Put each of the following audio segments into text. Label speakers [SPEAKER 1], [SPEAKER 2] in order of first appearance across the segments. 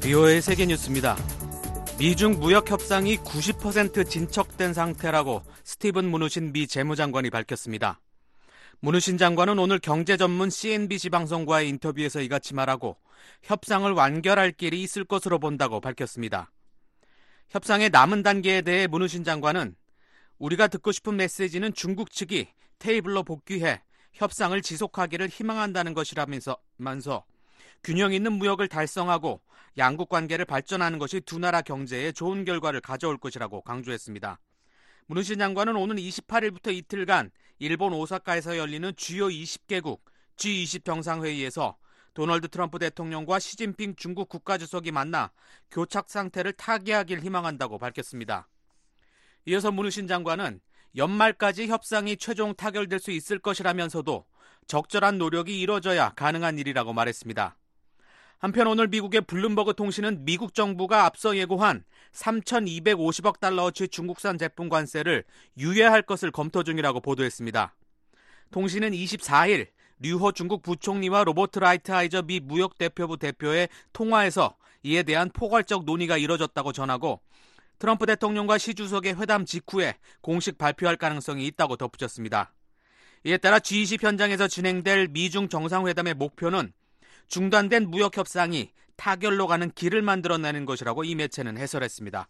[SPEAKER 1] BOA의 세계뉴스입니다. 미중 무역 협상이 90% 진척된 상태라고 스티븐 무누신 미 재무장관이 밝혔습니다. 무누신 장관은 오늘 경제 전문 CNBC 방송과의 인터뷰에서 이같이 말하고 협상을 완결할 길이 있을 것으로 본다고 밝혔습니다. 협상의 남은 단계에 대해 무누신 장관은 우리가 듣고 싶은 메시지는 중국 측이 테이블로 복귀해 협상을 지속하기를 희망한다는 것이라면서 균형 있는 무역을 달성하고 양국 관계를 발전하는 것이 두 나라 경제에 좋은 결과를 가져올 것이라고 강조했습니다. 무누신 장관은 오는 28일부터 이틀간 일본 오사카에서 열리는 주요 20개국 G20 정상회의에서 도널드 트럼프 대통령과 시진핑 중국 국가주석이 만나 교착 상태를 타개하길 희망한다고 밝혔습니다. 이어서 무누신 장관은 연말까지 협상이 최종 타결될 수 있을 것이라면서도 적절한 노력이 이뤄져야 가능한 일이라고 말했습니다. 한편 오늘 미국의 블룸버그 통신은 미국 정부가 앞서 예고한 3,250억 달러어치 중국산 제품 관세를 유예할 것을 검토 중이라고 보도했습니다. 통신은 24일 류호 중국 부총리와 로버트 라이트하이저 미 무역대표부 대표의 통화에서 이에 대한 포괄적 논의가 이뤄졌다고 전하고 트럼프 대통령과 시 주석의 회담 직후에 공식 발표할 가능성이 있다고 덧붙였습니다. 이에 따라 G20 현장에서 진행될 미중 정상회담의 목표는 중단된 무역 협상이 타결로 가는 길을 만들어내는 것이라고 이 매체는 해설했습니다.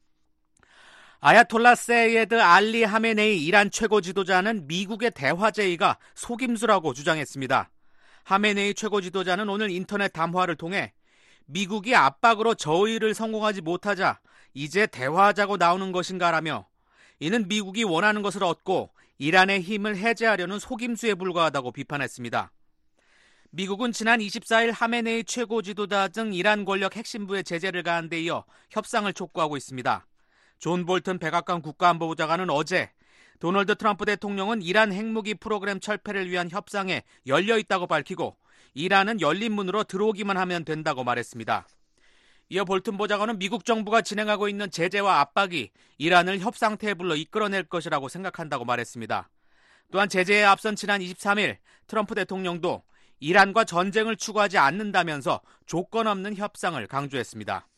[SPEAKER 1] 아야톨라 세이에드 알리 하메네이 이란 최고 지도자는 미국의 대화 제의가 속임수라고 주장했습니다. 하메네이 최고 지도자는 오늘 인터넷 담화를 통해 미국이 압박으로 저의를 성공하지 못하자 이제 대화하자고 나오는 것인가라며 이는 미국이 원하는 것을 얻고 이란의 힘을 해제하려는 속임수에 불과하다고 비판했습니다. 미국은 지난 24일 하메네이 최고 지도자 등 이란 권력 핵심부의 제재를 가한 데 이어 협상을 촉구하고 있습니다. 존 볼튼 백악관 국가안보보좌관은 어제 도널드 트럼프 대통령은 이란 핵무기 프로그램 철폐를 위한 협상에 열려있다고 밝히고 이란은 열린 문으로 들어오기만 하면 된다고 말했습니다. 이어 볼튼 보좌관은 미국 정부가 진행하고 있는 제재와 압박이 이란을 협상 테이블로 이끌어낼 것이라고 생각한다고 말했습니다. 또한 제재에 앞선 지난 23일 트럼프 대통령도 이란과 전쟁을 추구하지 않는다면서 조건 없는 협상을 강조했습니다.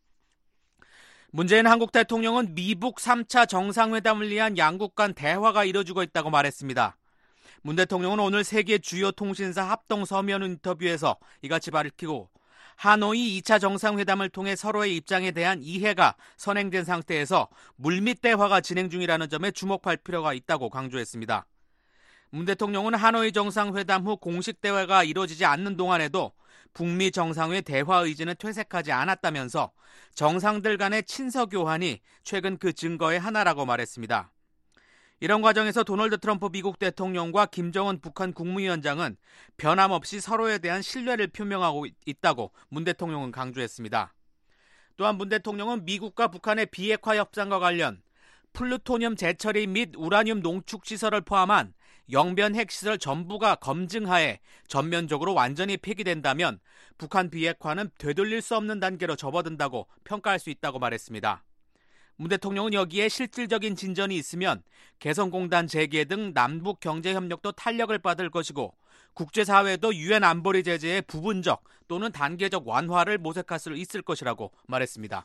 [SPEAKER 1] 문재인 한국 대통령은 미북 3차 정상회담을 위한 양국 간 대화가 이뤄지고 있다고 말했습니다. 문 대통령은 오늘 세계 주요 통신사 합동 서면 인터뷰에서 이같이 밝히고 하노이 2차 정상회담을 통해 서로의 입장에 대한 이해가 선행된 상태에서 물밑 대화가 진행 중이라는 점에 주목할 필요가 있다고 강조했습니다. 문 대통령은 하노이 정상회담 후 공식 대화가 이루어지지 않는 동안에도 북미 정상회 대화 의지는 퇴색하지 않았다면서 정상들 간의 친서 교환이 최근 그 증거의 하나라고 말했습니다. 이런 과정에서 도널드 트럼프 미국 대통령과 김정은 북한 국무위원장은 변함없이 서로에 대한 신뢰를 표명하고 있다고 문 대통령은 강조했습니다. 또한 문 대통령은 미국과 북한의 비핵화 협상과 관련 플루토늄 재처리 및 우라늄 농축 시설을 포함한 영변 핵시설 전부가 검증하에 전면적으로 완전히 폐기된다면 북한 비핵화는 되돌릴 수 없는 단계로 접어든다고 평가할 수 있다고 말했습니다. 문 대통령은 여기에 실질적인 진전이 있으면 개성공단 재개 등 남북 경제협력도 탄력을 받을 것이고 국제사회도 유엔 안보리 제재의 부분적 또는 단계적 완화를 모색할 수 있을 것이라고 말했습니다.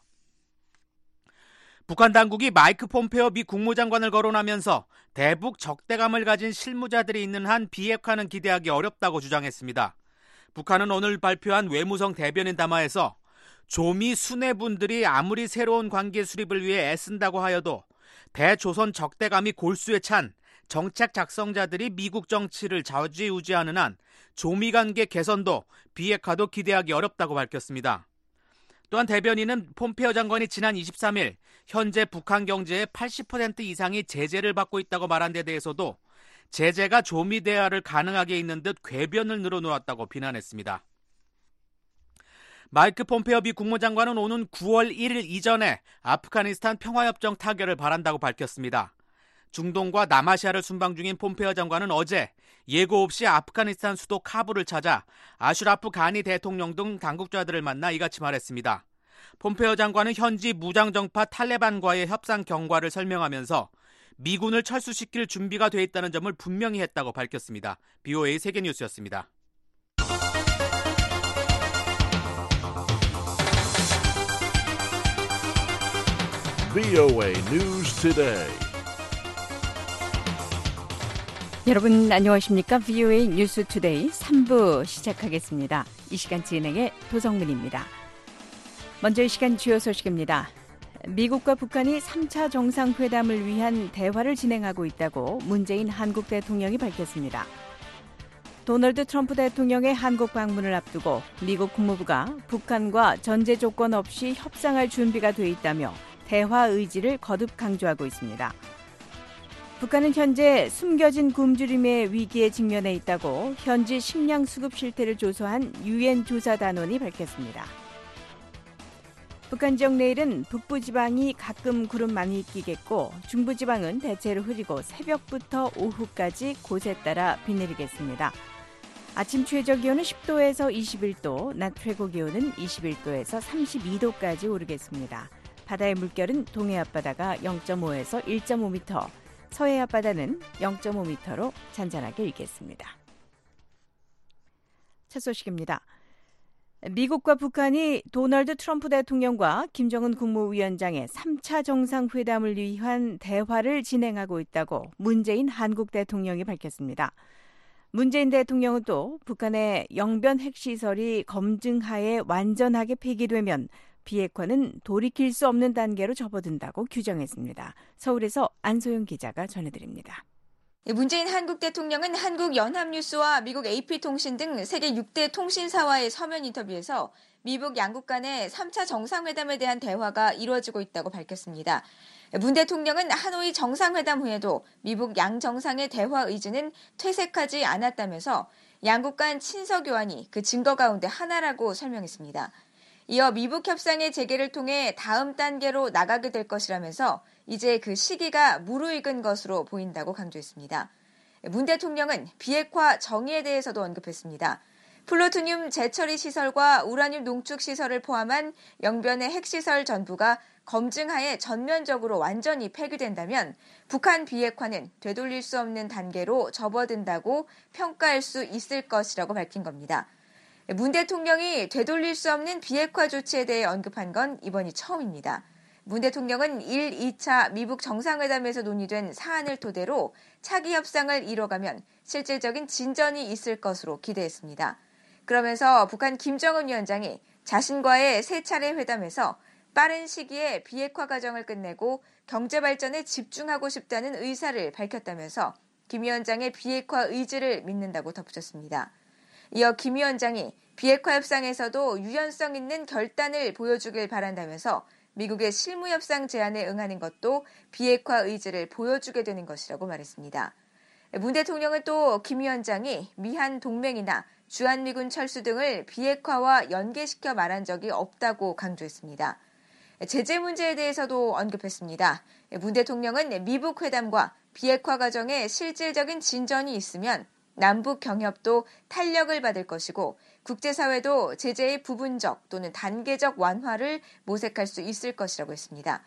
[SPEAKER 1] 북한 당국이 마이크 폼페오 미 국무장관을 거론하면서 대북 적대감을 가진 실무자들이 있는 한 비핵화는 기대하기 어렵다고 주장했습니다. 북한은 오늘 발표한 외무성 대변인 담화에서 조미 수뇌분들이 아무리 새로운 관계 수립을 위해 애쓴다고 하여도 대조선 적대감이 골수에 찬 정책 작성자들이 미국 정치를 좌지우지하는 한 조미 관계 개선도 비핵화도 기대하기 어렵다고 밝혔습니다. 또한 대변인은 폼페오 장관이 지난 23일 현재 북한 경제의 80% 이상이 제재를 받고 있다고 말한 데 대해서도 제재가 조미 대화를 가능하게 있는 듯 궤변을 늘어놓았다고 비난했습니다. 마이크 폼페오 미 국무장관은 오는 9월 1일 이전에 아프가니스탄 평화협정 타결을 바란다고 밝혔습니다. 중동과 남아시아를 순방 중인 폼페오 장관은 어제 예고 없이 아프가니스탄 수도 카불을 찾아 아슈라프 가니 대통령 등 당국자들을 만나 이같이 말했습니다. 폼페오 장관은 현지 무장정파 탈레반과의 협상 경과를 설명하면서 미군을 철수시킬 준비가 돼 있다는 점을 분명히 했다고 밝혔습니다. BOA 세계뉴스였습니다.
[SPEAKER 2] VOA News Today.
[SPEAKER 3] 여러분 안녕하십니까? VOA 뉴스 투데이 3부 시작하겠습니다. 이 시간 진행의 도성문입니다. 먼저 이 시간 주요 소식입니다. 미국과 북한이 3차 정상회담을 위한 대화를 진행하고 있다고 문재인 한국 대통령이 밝혔습니다. 도널드 트럼프 대통령의 한국 방문을 앞두고 미국 국무부가 북한과 전제 조건 없이 협상할 준비가 돼 있다며 대화 의지를 거듭 강조하고 있습니다. 북한은 현재 숨겨진 굶주림의 위기에 직면해 있다고 현지 식량 수급 실태를 조사한 유엔 조사단원이 밝혔습니다. 북한 지역 내일은 북부지방이 가끔 구름 많이 끼겠고 중부지방은 대체로 흐리고 새벽부터 오후까지 곳에 따라 비 내리겠습니다. 아침 최저 기온은 10도에서 21도, 낮 최고 기온은 21도에서 32도까지 오르겠습니다. 바다의 물결은 동해 앞바다가 0.5에서 1.5m, 서해 앞바다는 0.5m로 잔잔하게 일겠습니다. 첫 소식입니다. 미국과 북한이 도널드 트럼프 대통령과 김정은 국무위원장의 3차 정상회담을 위한 대화를 진행하고 있다고 문재인 한국 대통령이 밝혔습니다. 문재인 대통령은 또 북한의 영변 핵시설이 검증하에 완전하게 폐기되면 비핵화는 돌이킬 수 없는 단계로 접어든다고 규정했습니다. 서울에서 안소영 기자가 전해드립니다.
[SPEAKER 4] 문재인 한국 대통령은 한국연합뉴스와 미국 AP통신 등 세계 6대 통신사와의 서면 인터뷰에서 미북 양국 간의 3차 정상회담에 대한 대화가 이루어지고 있다고 밝혔습니다. 문 대통령은 하노이 정상회담 후에도 미북 양 정상의 대화 의지는 퇴색하지 않았다면서 양국 간 친서 교환이 그 증거 가운데 하나라고 설명했습니다. 이어 미북 협상의 재개를 통해 다음 단계로 나가게 될 것이라면서 이제 그 시기가 무르익은 것으로 보인다고 강조했습니다. 문 대통령은 비핵화 정의에 대해서도 언급했습니다. 플루토늄 재처리 시설과 우라늄 농축 시설을 포함한 영변의 핵시설 전부가 검증하에 전면적으로 완전히 폐기된다면 북한 비핵화는 되돌릴 수 없는 단계로 접어든다고 평가할 수 있을 것이라고 밝힌 겁니다. 문 대통령이 되돌릴 수 없는 비핵화 조치에 대해 언급한 건 이번이 처음입니다. 문 대통령은 1, 2차 미북 정상회담에서 논의된 사안을 토대로 차기 협상을 이뤄가면 실질적인 진전이 있을 것으로 기대했습니다. 그러면서 북한 김정은 위원장이 자신과의 세 차례 회담에서 빠른 시기에 비핵화 과정을 끝내고 경제 발전에 집중하고 싶다는 의사를 밝혔다면서 김 위원장의 비핵화 의지를 믿는다고 덧붙였습니다. 이어 김 위원장이 비핵화 협상에서도 유연성 있는 결단을 보여주길 바란다면서 미국의 실무협상 제안에 응하는 것도 비핵화 의지를 보여주게 되는 것이라고 말했습니다. 문 대통령은 또 김 위원장이 미한 동맹이나 주한미군 철수 등을 비핵화와 연계시켜 말한 적이 없다고 강조했습니다. 제재 문제에 대해서도 언급했습니다. 문 대통령은 미북 회담과 비핵화 과정에 실질적인 진전이 있으면 남북 경협도 탄력을 받을 것이고 국제사회도 제재의 부분적 또는 단계적 완화를 모색할 수 있을 것이라고 했습니다.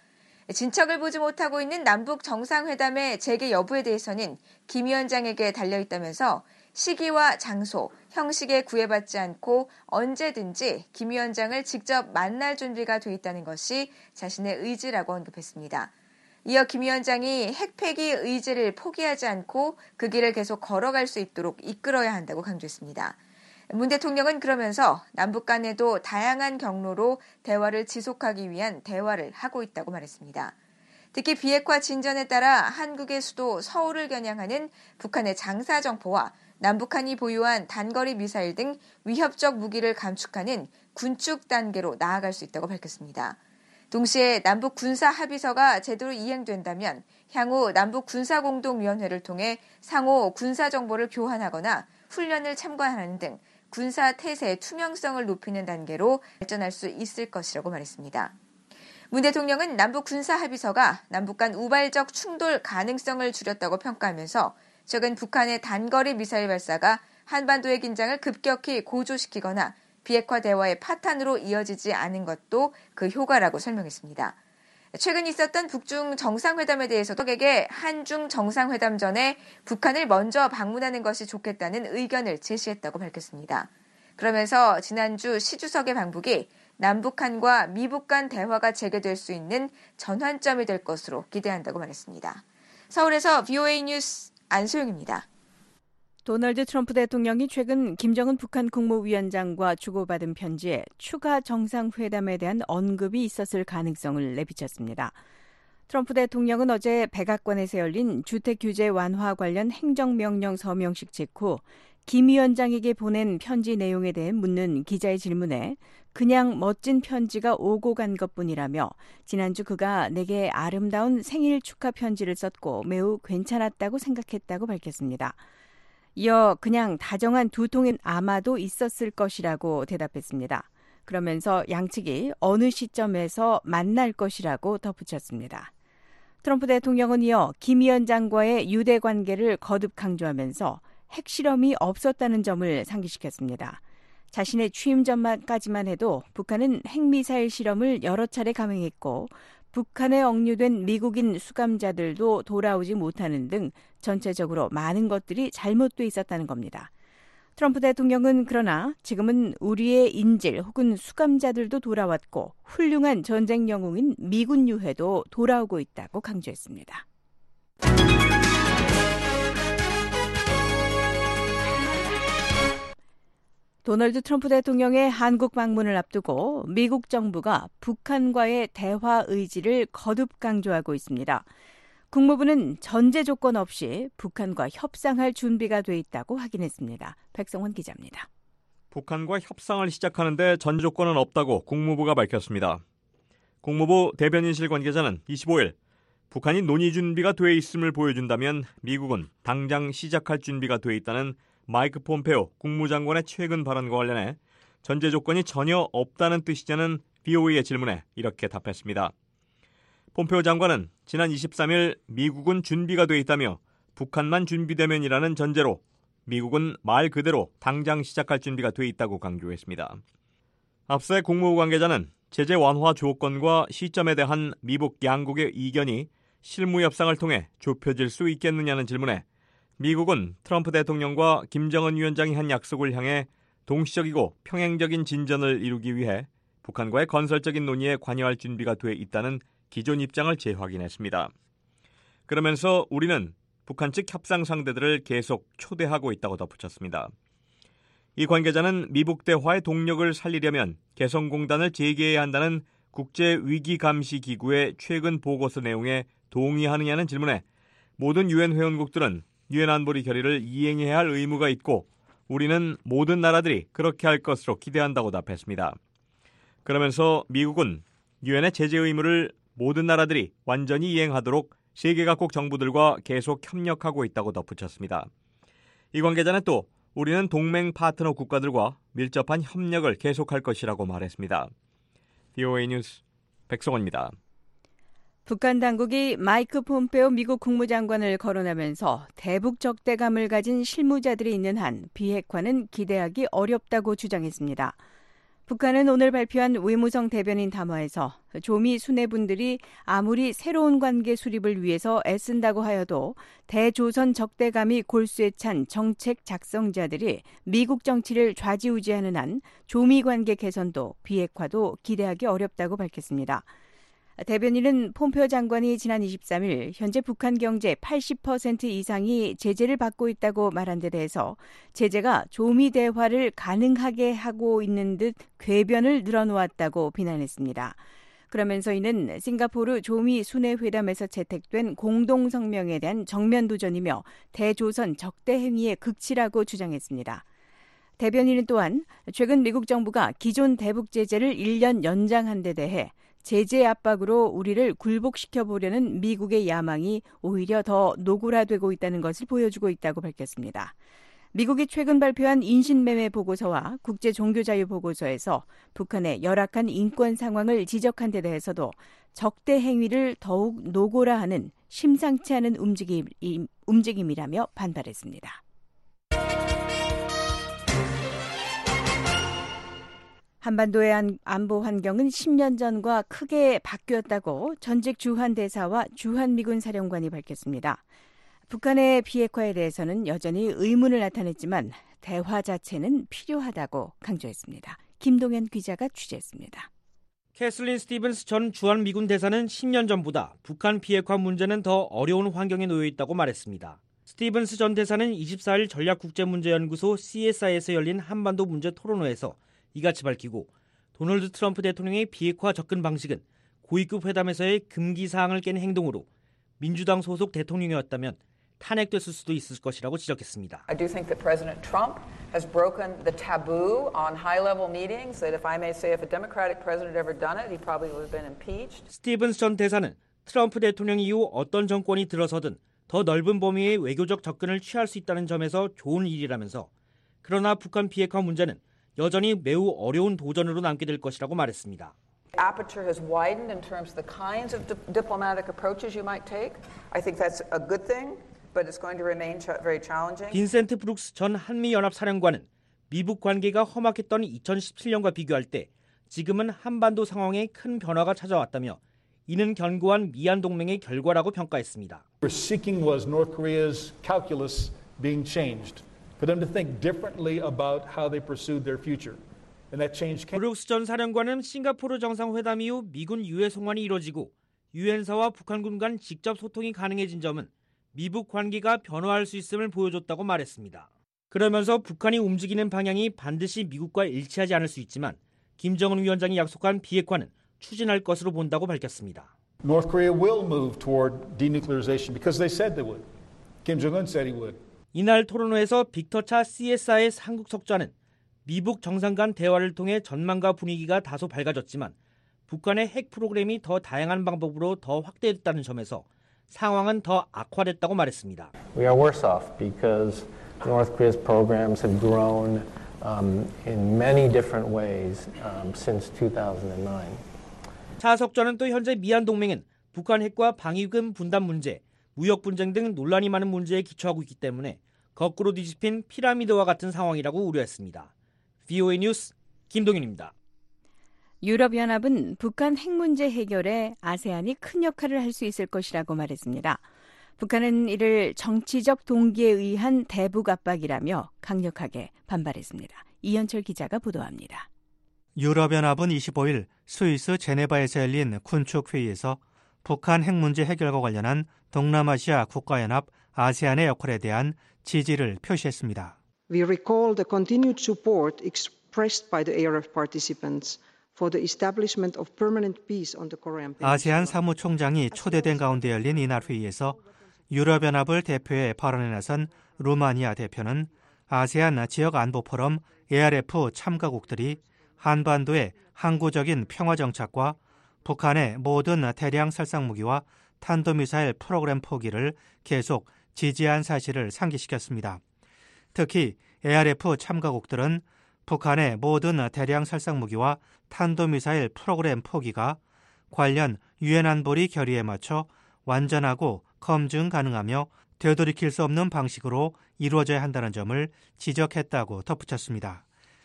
[SPEAKER 4] 진척을 보지 못하고 있는 남북 정상회담의 재개 여부에 대해서는 김 위원장에게 달려있다면서 시기와 장소, 형식에 구애받지 않고 언제든지 김 위원장을 직접 만날 준비가 돼 있다는 것이 자신의 의지라고 언급했습니다. 이어 김 위원장이 핵폐기 의지를 포기하지 않고 그 길을 계속 걸어갈 수 있도록 이끌어야 한다고 강조했습니다. 문 대통령은 그러면서 남북 간에도 다양한 경로로 대화를 지속하기 위한 대화를 하고 있다고 말했습니다. 특히 비핵화 진전에 따라 한국의 수도 서울을 겨냥하는 북한의 장사정포와 남북한이 보유한 단거리 미사일 등 위협적 무기를 감축하는 군축 단계로 나아갈 수 있다고 밝혔습니다. 동시에 남북 군사 합의서가 제대로 이행된다면 향후 남북 군사공동위원회를 통해 상호 군사 정보를 교환하거나 훈련을 참관하는 등 군사 태세의 투명성을 높이는 단계로 발전할 수 있을 것이라고 말했습니다. 문 대통령은 남북 군사 합의서가 남북 간 우발적 충돌 가능성을 줄였다고 평가하면서 최근 북한의 단거리 미사일 발사가 한반도의 긴장을 급격히 고조시키거나 비핵화 대화의 파탄으로 이어지지 않은 것도 그 효과라고 설명했습니다. 최근 있었던 북중 정상회담에 대해서도 적에게 한중 정상회담 전에 북한을 먼저 방문하는 것이 좋겠다는 의견을 제시했다고 밝혔습니다. 그러면서 지난주 시 주석의 방북이 남북한과 미북 간 대화가 재개될 수 있는 전환점이 될 것으로 기대한다고 말했습니다. 서울에서 VOA 뉴스 안소영입니다.
[SPEAKER 3] 도널드 트럼프 대통령이 최근 김정은 북한 국무위원장과 주고받은 편지에 추가 정상회담에 대한 언급이 있었을 가능성을 내비쳤습니다. 트럼프 대통령은 어제 백악관에서 열린 주택규제 완화 관련 행정명령 서명식 직후 김 위원장에게 보낸 편지 내용에 대해 묻는 기자의 질문에 그냥 멋진 편지가 오고 간 것뿐이라며 지난주 그가 내게 아름다운 생일 축하 편지를 썼고 매우 괜찮았다고 생각했다고 밝혔습니다. 이어 그냥 다정한 두 통인 아마도 있었을 것이라고 대답했습니다. 그러면서 양측이 어느 시점에서 만날 것이라고 덧붙였습니다. 트럼프 대통령은 이어 김 위원장과의 유대 관계를 거듭 강조하면서 핵실험이 없었다는 점을 상기시켰습니다. 자신의 취임 전까지만 해도 북한은 핵미사일 실험을 여러 차례 감행했고 북한에 억류된 미국인 수감자들도 돌아오지 못하는 등 전체적으로 많은 것들이 잘못돼 있었다는 겁니다. 트럼프 대통령은 그러나 지금은 우리의 인질 혹은 수감자들도 돌아왔고 훌륭한 전쟁 영웅인 미군 유해도 돌아오고 있다고 강조했습니다. 도널드 트럼프 대통령의 한국 방문을 앞두고 미국 정부가 북한과의 대화 의지를 거듭 강조하고 있습니다. 국무부는 전제 조건 없이 북한과 협상할 준비가 돼 있다고 확인했습니다. 백성원 기자입니다.
[SPEAKER 5] 북한과 협상을 시작하는데 전제 조건은 없다고 국무부가 밝혔습니다. 국무부 대변인실 관계자는 25일 북한이 논의 준비가 돼 있음을 보여준다면 미국은 당장 시작할 준비가 돼 있다는 마이크 폼페오 국무장관의 최근 발언과 관련해 전제 조건이 전혀 없다는 뜻이냐는 VOA의 질문에 이렇게 답했습니다. 폼페오 장관은 지난 23일 미국은 준비가 돼 있다며 북한만 준비되면이라는 전제로 미국은 말 그대로 당장 시작할 준비가 돼 있다고 강조했습니다. 앞서 국무부 관계자는 제재 완화 조건과 시점에 대한 미북 양국의 이견이 실무 협상을 통해 좁혀질 수 있겠느냐는 질문에 미국은 트럼프 대통령과 김정은 위원장이 한 약속을 향해 동시적이고 평행적인 진전을 이루기 위해 북한과의 건설적인 논의에 관여할 준비가 돼 있다는 기존 입장을 재확인했습니다. 그러면서 우리는 북한 측 협상 상대들을 계속 초대하고 있다고 덧붙였습니다. 이 관계자는 미북 대화의 동력을 살리려면 개성공단을 재개해야 한다는 국제위기감시기구의 최근 보고서 내용에 동의하느냐는 질문에 모든 유엔 회원국들은 유엔 안보리 결의를 이행해야 할 의무가 있고 우리는 모든 나라들이 그렇게 할 것으로 기대한다고 답했습니다. 그러면서 미국은 유엔의 제재 의무를 모든 나라들이 완전히 이행하도록 세계 각국 정부들과 계속 협력하고 있다고 덧붙였습니다. 이 관계자는 또 우리는 동맹 파트너 국가들과 밀접한 협력을 계속할 것이라고 말했습니다. VOA 뉴스 백성원입니다.
[SPEAKER 3] 북한 당국이 마이크 폼페오 미국 국무장관을 거론하면서 대북 적대감을 가진 실무자들이 있는 한 비핵화는 기대하기 어렵다고 주장했습니다. 북한은 오늘 발표한 외무성 대변인 담화에서 조미 수뇌분들이 아무리 새로운 관계 수립을 위해서 애쓴다고 하여도 대조선 적대감이 골수에 찬 정책 작성자들이 미국 정치를 좌지우지하는 한 조미 관계 개선도 비핵화도 기대하기 어렵다고 밝혔습니다. 대변인은 폼페오 장관이 지난 23일 현재 북한 경제 80% 이상이 제재를 받고 있다고 말한 데 대해서 제재가 조미 대화를 가능하게 하고 있는 듯 궤변을 늘어놓았다고 비난했습니다. 그러면서 이는 싱가포르 조미 순회회담에서 채택된 공동성명에 대한 정면 도전이며 대조선 적대 행위의 극치라고 주장했습니다. 대변인은 또한 최근 미국 정부가 기존 대북 제재를 1년 연장한 데 대해 제재 압박으로 우리를 굴복시켜보려는 미국의 야망이 오히려 더 노골화되고 있다는 것을 보여주고 있다고 밝혔습니다. 미국이 최근 발표한 인신매매 보고서와 국제종교자유 보고서에서 북한의 열악한 인권 상황을 지적한 데 대해서도 적대 행위를 더욱 노골화하는 심상치 않은 움직임이라며 반발했습니다. 한반도의 안보 환경은 10년 전과 크게 바뀌었다고 전직 주한대사와 주한미군 사령관이 밝혔습니다. 북한의 비핵화에 대해서는 여전히 의문을 나타냈지만 대화 자체는 필요하다고 강조했습니다. 김동현 기자가 취재했습니다.
[SPEAKER 6] 캐슬린 스티븐스 전 주한미군 대사는 10년 전보다 북한 비핵화 문제는 더 어려운 환경에 놓여 있다고 말했습니다. 스티븐스 전 대사는 24일 전략국제문제연구소 CSI에서 열린 한반도 문제 토론회에서 이같이 밝히고 도널드 트럼프 대통령의 비핵화 접근 방식은 고위급 회담에서의 금기 사항을 깬 행동으로 민주당 소속 대통령이었다면 탄핵됐을 수도 있을 것이라고 지적했습니다.
[SPEAKER 7] I do think that President Trump has broken the taboo on high-level meetings that if I may say if a Democratic president had ever done it, he probably would have been impeached.
[SPEAKER 6] 스티븐스 전 대사는 트럼프 대통령 이후 어떤 정권이 들어서든 더 넓은 범위의 외교적 접근을 취할 수 있다는 점에서 좋은 일이라면서 그러나 북한 비핵화 문제는 여전히 매우 어려운 도전으로 남게 될 것이라고 말했습니다.
[SPEAKER 7] Aperture has widened in terms of the kinds of diplomatic approaches you might take. I think that's a good thing. But it's going to remain very challenging.
[SPEAKER 6] 빈센트 브룩스 전 한미연합사령관은 미북 관계가 험악했던 2017년과 비교할 때 지금은 한반도 상황에 큰 변화가 찾아왔다며 이는 견고한 미한 동맹의 결과라고 평가했습니다.
[SPEAKER 8] What we're seeking was North Korea's calculus being changed, for them to think differently about how they pursued their future. And that change came.
[SPEAKER 6] 브룩스 전 사령관은 싱가포르 정상회담 이후 미군 유해 송환이 이뤄지고 유엔사와 북한군 간 직접 소통이 가능해진 점은 미북 관계가 변화할 수 있음을 보여줬다고 말했습니다. 그러면서 북한이 움직이는 방향이 반드시 미국과 일치하지 않을 수 있지만 김정은 위원장이 약속한 비핵화는 추진할 것으로 본다고 밝혔습니다.
[SPEAKER 8] North Korea will move toward denuclearization because they said they would. Kim Jong-un said he would.
[SPEAKER 6] 이날 토론회에서 빅터차 CSI의 한국 석좌는 미북 정상 간 대화를 통해 전망과 분위기가 다소 밝아졌지만 북한의 핵 프로그램이 더 다양한 방법으로 더 확대됐다는 점에서 상황은 더 악화됐다고 말했습니다.
[SPEAKER 9] We are worse off because North Korea's programs have grown in many different ways since 2009.
[SPEAKER 6] 차 석좌는 또 현재 미한 동맹은 북한 핵과 방위금 분담 문제, 무역 분쟁 등 논란이 많은 문제에 기초하고 있기 때문에 거꾸로 뒤집힌 피라미드와 같은 상황이라고 우려했습니다. VOA 뉴스 김동윤입니다.
[SPEAKER 3] 유럽연합은 북한 핵 문제 해결에 아세안이 큰 역할을 할 수 있을 것이라고 말했습니다. 북한은 이를 정치적 동기에 의한 대북 압박이라며 강력하게 반발했습니다. 이현철 기자가 보도합니다.
[SPEAKER 10] 유럽연합은 25일 스위스 제네바에서 열린 군축회의에서 북한 핵 문제 해결과 관련한 동남아시아 국가연합 아세안의 역할에 대한 지지를 표시했습니다.
[SPEAKER 11] We recall the continued support expressed by the ARF participants for the establishment of permanent peace on the Korean Peninsula.
[SPEAKER 10] 아세안 사무총장이 초대된 가운데 열린 이날 회의에서 유럽연합을 대표해 발언에 나선 루마니아 대표는 아세안 지역안보포럼 ARF 참가국들이 한반도의 항구적인 평화 정착과 북한의 모든 대량 살상무기와 탄도미사일 프로그램 포기를 계속 지지한 사실을 상기시켰습니다. 특히 ARF 참가국들은 북한의 모든 대량 살상무기와 탄도미사일 프로그램 포기가 관련 유엔 안보리 결의에 맞춰 완전하고 검증 가능하며 되돌이킬 수 없는 방식으로 이루어져야 한다는 점을 지적했다고 덧붙였습니다.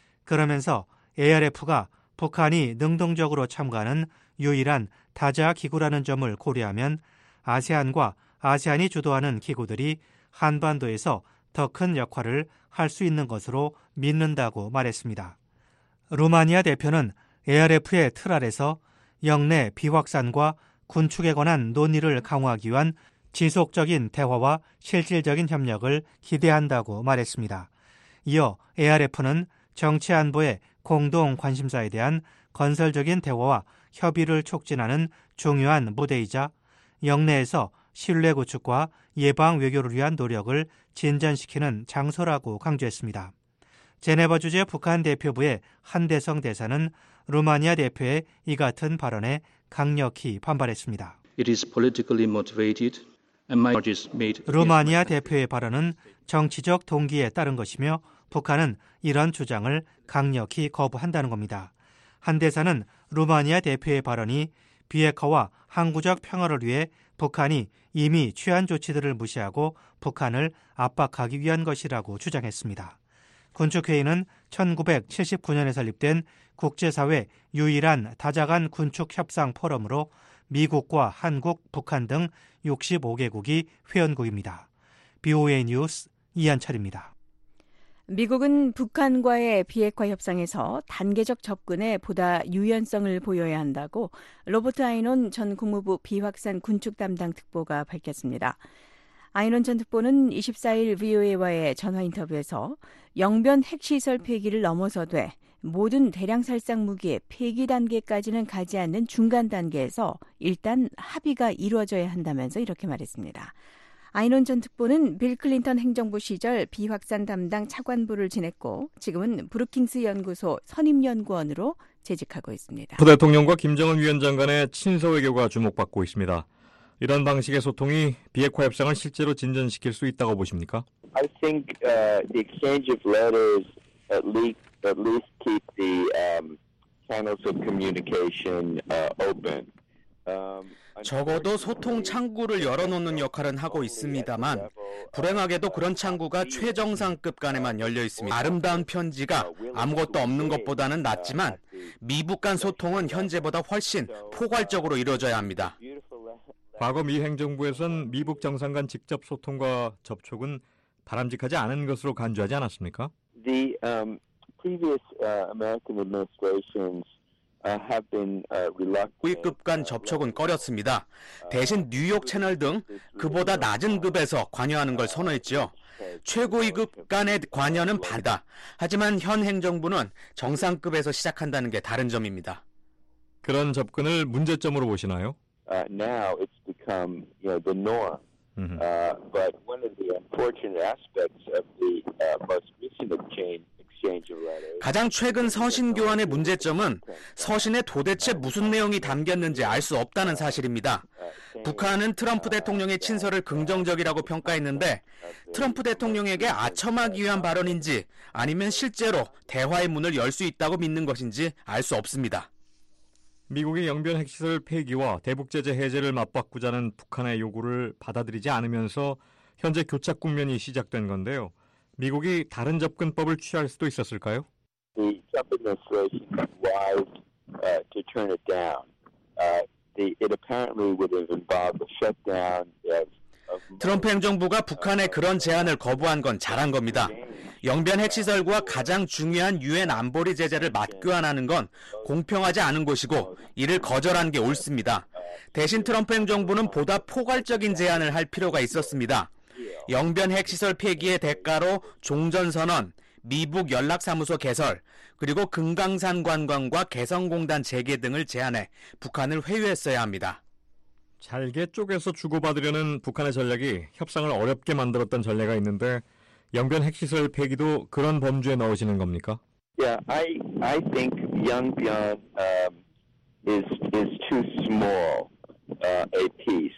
[SPEAKER 10] 그러면서 ARF가 북한이 능동적으로 참가하는 유일한 다자 기구라는 점을 고려하면 아세안과 아세안이 주도하는 기구들이 한반도에서 더 큰 역할을 할 수 있는 것으로 믿는다고 말했습니다. 루마니아 대표는 ARF의 틀 아래서 영내 비확산과 군축에 관한 논의를 강화하기 위한 지속적인 대화와 실질적인 협력을 기대한다고 말했습니다. 이어 ARF는 정치 안보의 공동 관심사에 대한 건설적인 대화와 협의를 촉진하는 중요한 무대이자 영내에서 신뢰 구축과 예방 외교를 위한 노력을 진전시키는 장소라고 강조했습니다. 제네바 주재 북한 대표부의 한대성 대사는 루마니아 대표의 이 같은 발언에 강력히 반발했습니다.
[SPEAKER 12] It is politically motivated and my charges made.
[SPEAKER 10] 루마니아 대표의 발언은 정치적 동기에 따른 것이며 북한은 이런 주장을 강력히 거부한다는 겁니다. 한 대사는 루마니아 대표의 발언이 비핵화와 항구적 평화를 위해 북한이 이미 취한 조치들을 무시하고 북한을 압박하기 위한 것이라고 주장했습니다. 군축회의는 1979년에 설립된 국제사회 유일한 다자간 군축협상 포럼으로 미국과 한국, 북한 등 65개국이 회원국입니다. BOA 뉴스 이한철입니다.
[SPEAKER 3] 미국은 북한과의 비핵화 협상에서 단계적 접근에 보다 유연성을 보여야 한다고 로버트 아이논 전 국무부 비확산 군축 담당 특보가 밝혔습니다. 아이논 전 특보는 24일 VOA와의 전화 인터뷰에서 영변 핵시설 폐기를 넘어서되 모든 대량 살상 무기의 폐기 단계까지는 가지 않는 중간 단계에서 일단 합의가 이루어져야 한다면서 이렇게 말했습니다. 아이논 전 특보는 빌 클린턴 행정부 시절 비확산 담당 차관부를 지냈고 지금은 브루킹스 연구소 선임연구원으로 재직하고 있습니다.
[SPEAKER 5] 대통령과 김정은 위원장 간의 친서 외교가 주목받고 있습니다. 이런 방식의 소통이 비핵화 협상을 실제로 진전시킬 수 있다고 보십니까?
[SPEAKER 13] I think the exchange of letters at least keep the channels of communication open.
[SPEAKER 1] 적어도 소통 창구를 열어놓는 역할은 하고 있습니다만 불행하게도 그런 창구가 최정상급 간에만 열려 있습니다. 아름다운 편지가 아무것도 없는 것보다는 낫지만 미북 간 소통은 현재보다 훨씬 포괄적으로 이루어져야 합니다.
[SPEAKER 5] 과거 미 행정부에선 미북 정상 간 직접 소통과 접촉은 바람직하지 않은 것으로 간주하지 않았습니까?
[SPEAKER 13] The previous American administrations have been reluctant.
[SPEAKER 1] 고위급 간 접촉은 꺼렸습니다. 대신 뉴욕 채널 등 그보다 낮은 급에서 관여하는 걸 선호했죠. 최고위급 간의 관여는 반다. 하지만 현 행정부는 정상급에서 시작한다는 게 다른 점입니다.
[SPEAKER 5] 그런 접근을 문제점으로 보시나요?
[SPEAKER 13] Now it's become, the norm. But one of the unfortunate aspects of the most recent exchange of letters.
[SPEAKER 1] 가장 최근 서신 교환의 문제점은 서신에 도대체 무슨 내용이 담겼는지 알 수 없다는 사실입니다. 북한은 트럼프 대통령의 친서를 긍정적이라고 평가했는데 트럼프 대통령에게 아첨하기 위한 발언인지 아니면 실제로 대화의 문을 열 수 있다고 믿는 것인지 알 수 없습니다.
[SPEAKER 5] 미국이 영변 핵시설 폐기와 대북제재 해제를 맞바꾸자는 북한의 요구를 받아들이지 않으면서 현재 교착 국면이 시작된 건데요. 미국이 다른 접근법을 취할 수도 있었을까요?
[SPEAKER 13] The Trump administration was to turn it down. It apparently would have involved a shutdown of
[SPEAKER 1] 트럼프 행정부가 북한의 그런 제안을 거부한 건 잘한 겁니다. 영변 핵시설과 가장 중요한 유엔 안보리 제재를 맞교환하는 건 공평하지 않은 것이고 이를 거절한 게 옳습니다. 대신 트럼프 행정부는 보다 포괄적인 제안을 할 필요가 있었습니다. 영변 핵시설 폐기의 대가로 종전선언, 미북 연락사무소 개설, 그리고 금강산 관광과 개성공단 재개 등을 제안해 북한을 회유했어야 합니다.
[SPEAKER 5] 잘게 쪼개서 주고받으려는 북한의 전략이 협상을 어렵게 만들었던 전례가 있는데 영변 핵시설 폐기도 그런 범주에 넣으시는 겁니까?
[SPEAKER 13] Yeah, I think Yongbyon is too small a piece.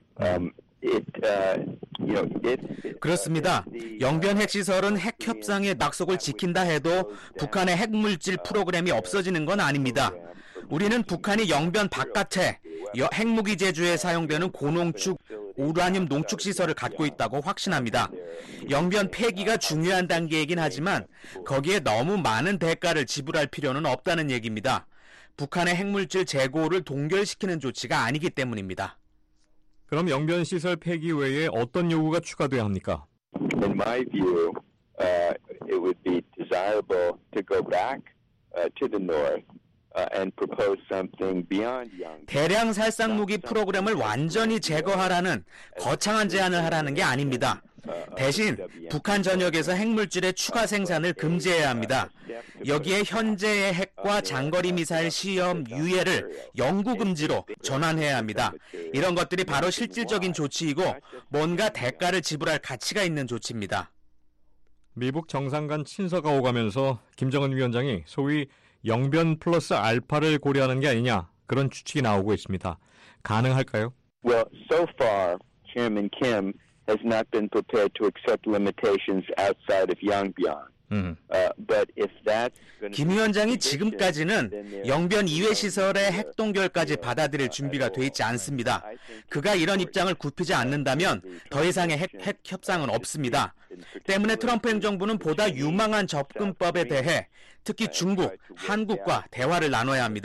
[SPEAKER 1] 그렇습니다. 영변 핵시설은 핵 협상의 약속을 지킨다 해도 북한의 핵물질 프로그램이 없어지는 건 아닙니다. 우리는 북한이 영변 바깥에 핵무기 제조에 사용되는 고농축 우라늄 농축 시설을 갖고 있다고 확신합니다. 영변 폐기가 중요한 단계이긴 하지만 거기에 너무 많은 대가를 지불할 필요는 없다는 얘기입니다. 북한의 핵물질 재고를 동결시키는 조치가 아니기 때문입니다.
[SPEAKER 5] 그럼 영변 시설 폐기 외에 어떤 요구가 추가돼야 합니까?
[SPEAKER 13] In my view, it would be desirable to go back to the north. And propose something beyond Yongbyon.
[SPEAKER 1] 대량 살상 무기 프로그램을 완전히 제거하라는 거창한 제안을 하라는 게 아닙니다. 대신 북한 전역에서 핵물질의 추가 생산을 금지해야 합니다. 여기에 현재의 핵과 장거리 미사일 시험 유예를 영구 금지로 전환해야 합니다. 이런 것들이 바로 실질적인 조치이고 뭔가 대가를 지불할 가치가 있는 조치입니다.
[SPEAKER 5] 미북 정상 간 친서가 오가면서 김정은 위원장이 소위 영변 플러스 알파를 고려하는 게 아니냐 그런 추측이 나오고 있습니다. 가능할까요?
[SPEAKER 13] Well, so far, Chairman Kim has not been prepared to accept limitations outside of Yongbyon. But if that's
[SPEAKER 1] 김 위원장이 지금까지는 영변 이외 시설의 핵 동결까지 받아들일 준비가 돼 있지 않습니다. 그가 이런 입장을 굽히지 않는다면 더 이상의 핵 협상은 없습니다. 때문에 트럼프 행정부는 보다 유망한 접근법에 대해 특히 중국, 한국과 대화를 나눠야 합니다.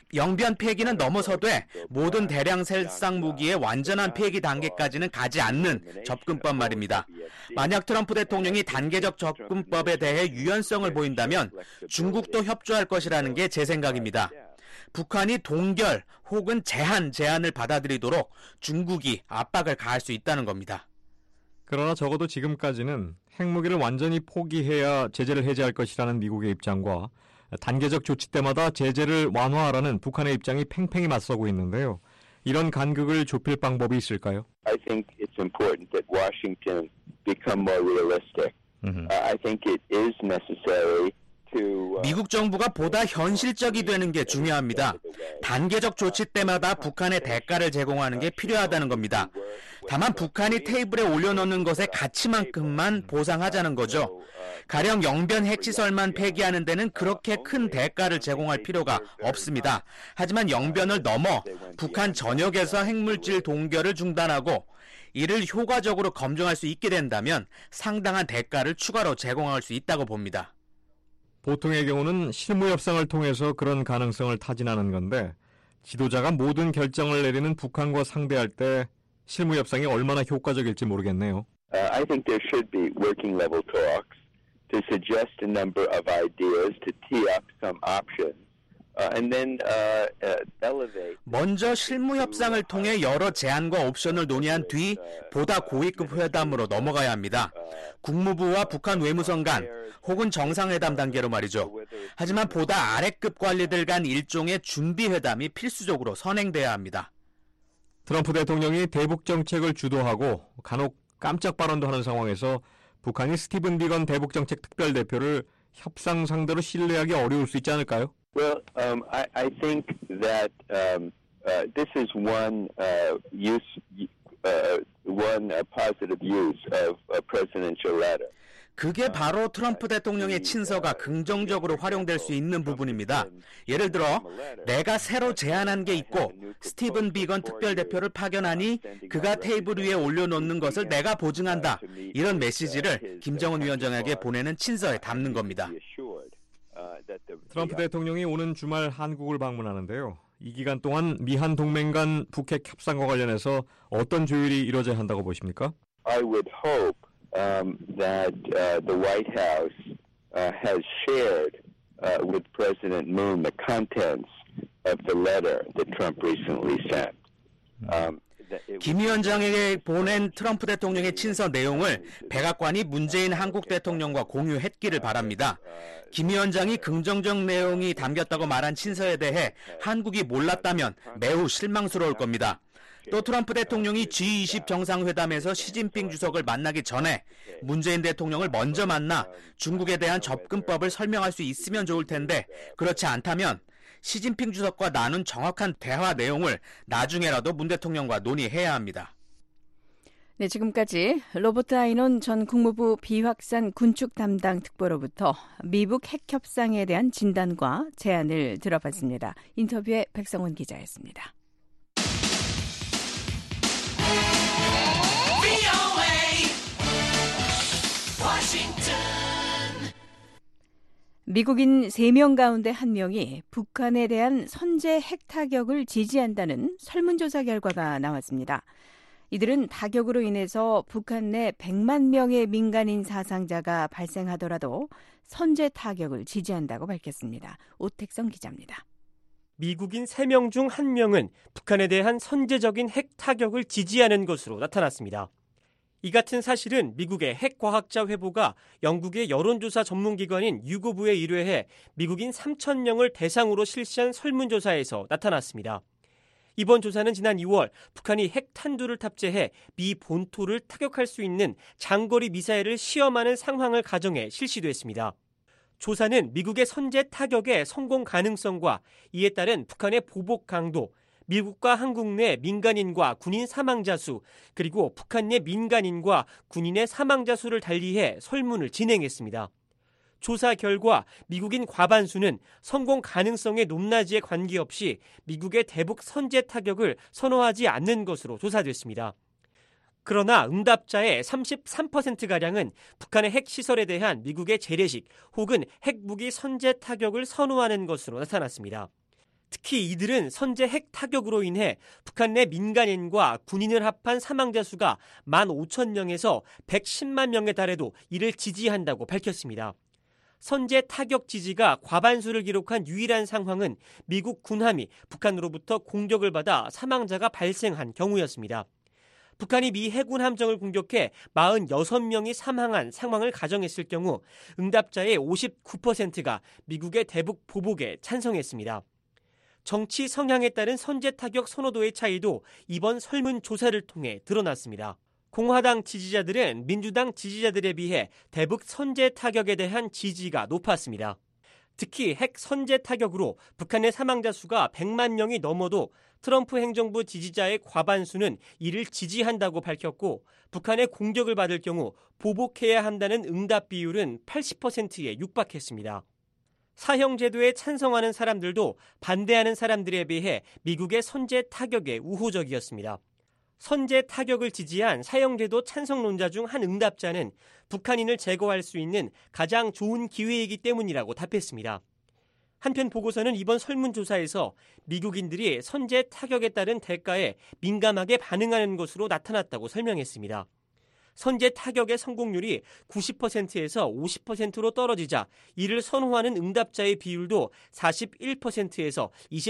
[SPEAKER 1] 영변 폐기는 넘어서되 모든 대량 살상 무기의 완전한 폐기 단계까지는 가지 않는 접근법 말입니다. 만약 트럼프 대통령이 단계적 접근법에 대해 유연성을 보인다면 중국도 협조할 것이라는 게 제 생각입니다. 북한이 동결 혹은 제한을 받아들이도록 중국이 압박을 가할 수 있다는 겁니다.
[SPEAKER 5] 그러나 적어도 지금까지는 핵무기를 완전히 포기해야 제재를 해제할 것이라는 미국의 입장과 단계적 조치 때마다 제재를 완화하라는 북한의 입장이 팽팽히 맞서고 있는데요. 이런 간극을 좁힐 방법이 있을까요?
[SPEAKER 13] I think it's important that Washington become more realistic. I think it is necessary to
[SPEAKER 1] 미국 정부가 보다 현실적이 되는 게 중요합니다. 단계적 조치 때마다 북한에 대가를 제공하는 게 필요하다는 겁니다. 다만 북한이 테이블에 올려놓는 것의 가치만큼만 보상하자는 거죠. 가령 영변 핵시설만 폐기하는 데는 그렇게 큰 대가를 제공할 필요가 없습니다. 하지만 영변을 넘어 북한 전역에서 핵물질 동결을 중단하고 이를 효과적으로 검증할 수 있게 된다면 상당한 대가를 추가로 제공할 수 있다고 봅니다.
[SPEAKER 5] 보통의 경우는 실무 협상을 통해서 그런 가능성을 타진하는 건데 지도자가 모든 결정을 내리는 북한과 상대할 때 실무 협상이 얼마나 효과적일지 모르겠네요.
[SPEAKER 13] I think there should be working level talks to suggest a number of ideas to tee up some options. And then elevate.
[SPEAKER 1] 먼저 실무 협상을 통해 여러 제안과 옵션을 논의한 뒤 보다 고위급 회담으로 넘어가야 합니다. 국무부와 북한 외무성 간 혹은 정상회담 단계로 말이죠. 하지만 보다 아래급 관리들 간 일종의 준비 회담이 필수적으로 선행돼야 합니다.
[SPEAKER 5] 트럼프 대통령이 대북 정책을 주도하고 간혹 깜짝 발언도 하는 상황에서 북한이 스티븐 비건 대북 정책 특별대표를 협상 상대로 신뢰하기 어려울 수 있지 않을까요?
[SPEAKER 13] Well, I think that this is one positive use of a presidential letter.
[SPEAKER 1] 그게 바로 트럼프 대통령의 친서가 긍정적으로 활용될 수 있는 부분입니다. 예를 들어 내가 새로 제안한 게 있고 스티븐 비건 특별대표를 파견하니 그가 테이블 위에 올려놓는 것을 내가 보증한다. 이런 메시지를 김정은 위원장에게 보내는 친서에 담는 겁니다.
[SPEAKER 5] 트럼프 대통령이 오는 주말 한국을 방문하는데요. 이 기간 동안 미한 동맹 간 북핵 협상과 관련해서 어떤 조율이 이루어져야 한다고 보십니까?
[SPEAKER 13] I would hope that the White House has shared with President Moon the contents of the letter that Trump recently sent.
[SPEAKER 1] 김 위원장에게 보낸 트럼프 대통령의 친서 내용을 백악관이 문재인 한국 대통령과 공유했기를 바랍니다. 김 위원장이 긍정적 내용이 담겼다고 말한 친서에 대해 한국이 몰랐다면 매우 실망스러울 겁니다. 또 트럼프 대통령이 G20 정상회담에서 시진핑 주석을 만나기 전에 문재인 대통령을 먼저 만나 중국에 대한 접근법을 설명할 수 있으면 좋을 텐데 그렇지 않다면 시진핑 주석과 나눈 정확한 대화 내용을 나중에라도 문 대통령과 논의해야 합니다.
[SPEAKER 3] 네, 지금까지 로버트 아이논 전 국무부 비확산 군축 담당 특보로부터 미북 핵 협상에 대한 진단과 제안을 들어봤습니다. 인터뷰에 백성원 기자였습니다. 미국인 3명 가운데 1명이 북한에 대한 선제 핵 타격을 지지한다는 설문조사 결과가 나왔습니다. 이들은 타격으로 인해서 북한 내 100만 명의 민간인 사상자가 발생하더라도 선제 타격을 지지한다고 밝혔습니다. 오택성 기자입니다.
[SPEAKER 6] 미국인 3명 중 1명은 북한에 대한 선제적인 핵 타격을 지지하는 것으로 나타났습니다. 이 같은 사실은 미국의 핵과학자 회보가 영국의 여론조사 전문기관인 유고부에 의뢰해 미국인 3,000명을 대상으로 실시한 설문조사에서 나타났습니다. 이번 조사는 지난 2월 북한이 핵 탄두를 탑재해 미 본토를 타격할 수 있는 장거리 미사일을 시험하는 상황을 가정해 실시됐습니다. 조사는 미국의 선제 타격의 성공 가능성과 이에 따른 북한의 보복 강도, 미국과 한국 내 민간인과 군인 사망자 수, 그리고 북한 내 민간인과 군인의 사망자 수를 달리해 설문을 진행했습니다. 조사 결과 미국인 과반수는 성공 가능성의 높낮이에 관계없이 미국의 대북 선제 타격을 선호하지 않는 것으로 조사됐습니다. 그러나 응답자의 33%가량은 북한의 핵시설에 대한 미국의 재래식 혹은 핵무기 선제 타격을 선호하는 것으로 나타났습니다.
[SPEAKER 14] 특히 이들은 선제 핵 타격으로 인해 북한 내 민간인과 군인을 합한 사망자 수가 15,000명에서 110만 명에 달해도 이를 지지한다고 밝혔습니다. 선제 타격 지지가 과반수를 기록한 유일한 상황은 미국 군함이 북한으로부터 공격을 받아 사망자가 발생한 경우였습니다. 북한이 미 해군 함정을 공격해 46명이 사망한 상황을 가정했을 경우 응답자의 59%가 미국의 대북 보복에 찬성했습니다. 정치 성향에 따른 선제 타격 선호도의 차이도 이번 설문조사를 통해 드러났습니다. 공화당 지지자들은 민주당 지지자들에 비해 대북 선제 타격에 대한 지지가 높았습니다. 특히 핵 선제 타격으로 북한의 사망자 수가 100만 명이 넘어도 트럼프 행정부 지지자의 과반수는 이를 지지한다고 밝혔고 북한의 공격을 받을 경우 보복해야 한다는 응답 비율은 80%에 육박했습니다. 사형제도에 찬성하는 사람들도 반대하는 사람들에 비해 미국의 선제 타격에 우호적이었습니다. 선제 타격을 지지한 사형제도 찬성론자 중 한 응답자는 북한인을 제거할 수 있는 가장 좋은 기회이기 때문이라고 답했습니다. 한편 보고서는 이번 설문조사에서 미국인들이 선제 타격에 따른 대가에 민감하게 반응하는 것으로 나타났다고 설명했습니다. 선제 타격의 성공률이 90%에서 50%로 떨어지자 이를 선호하는 응답자의 비율도 41%에서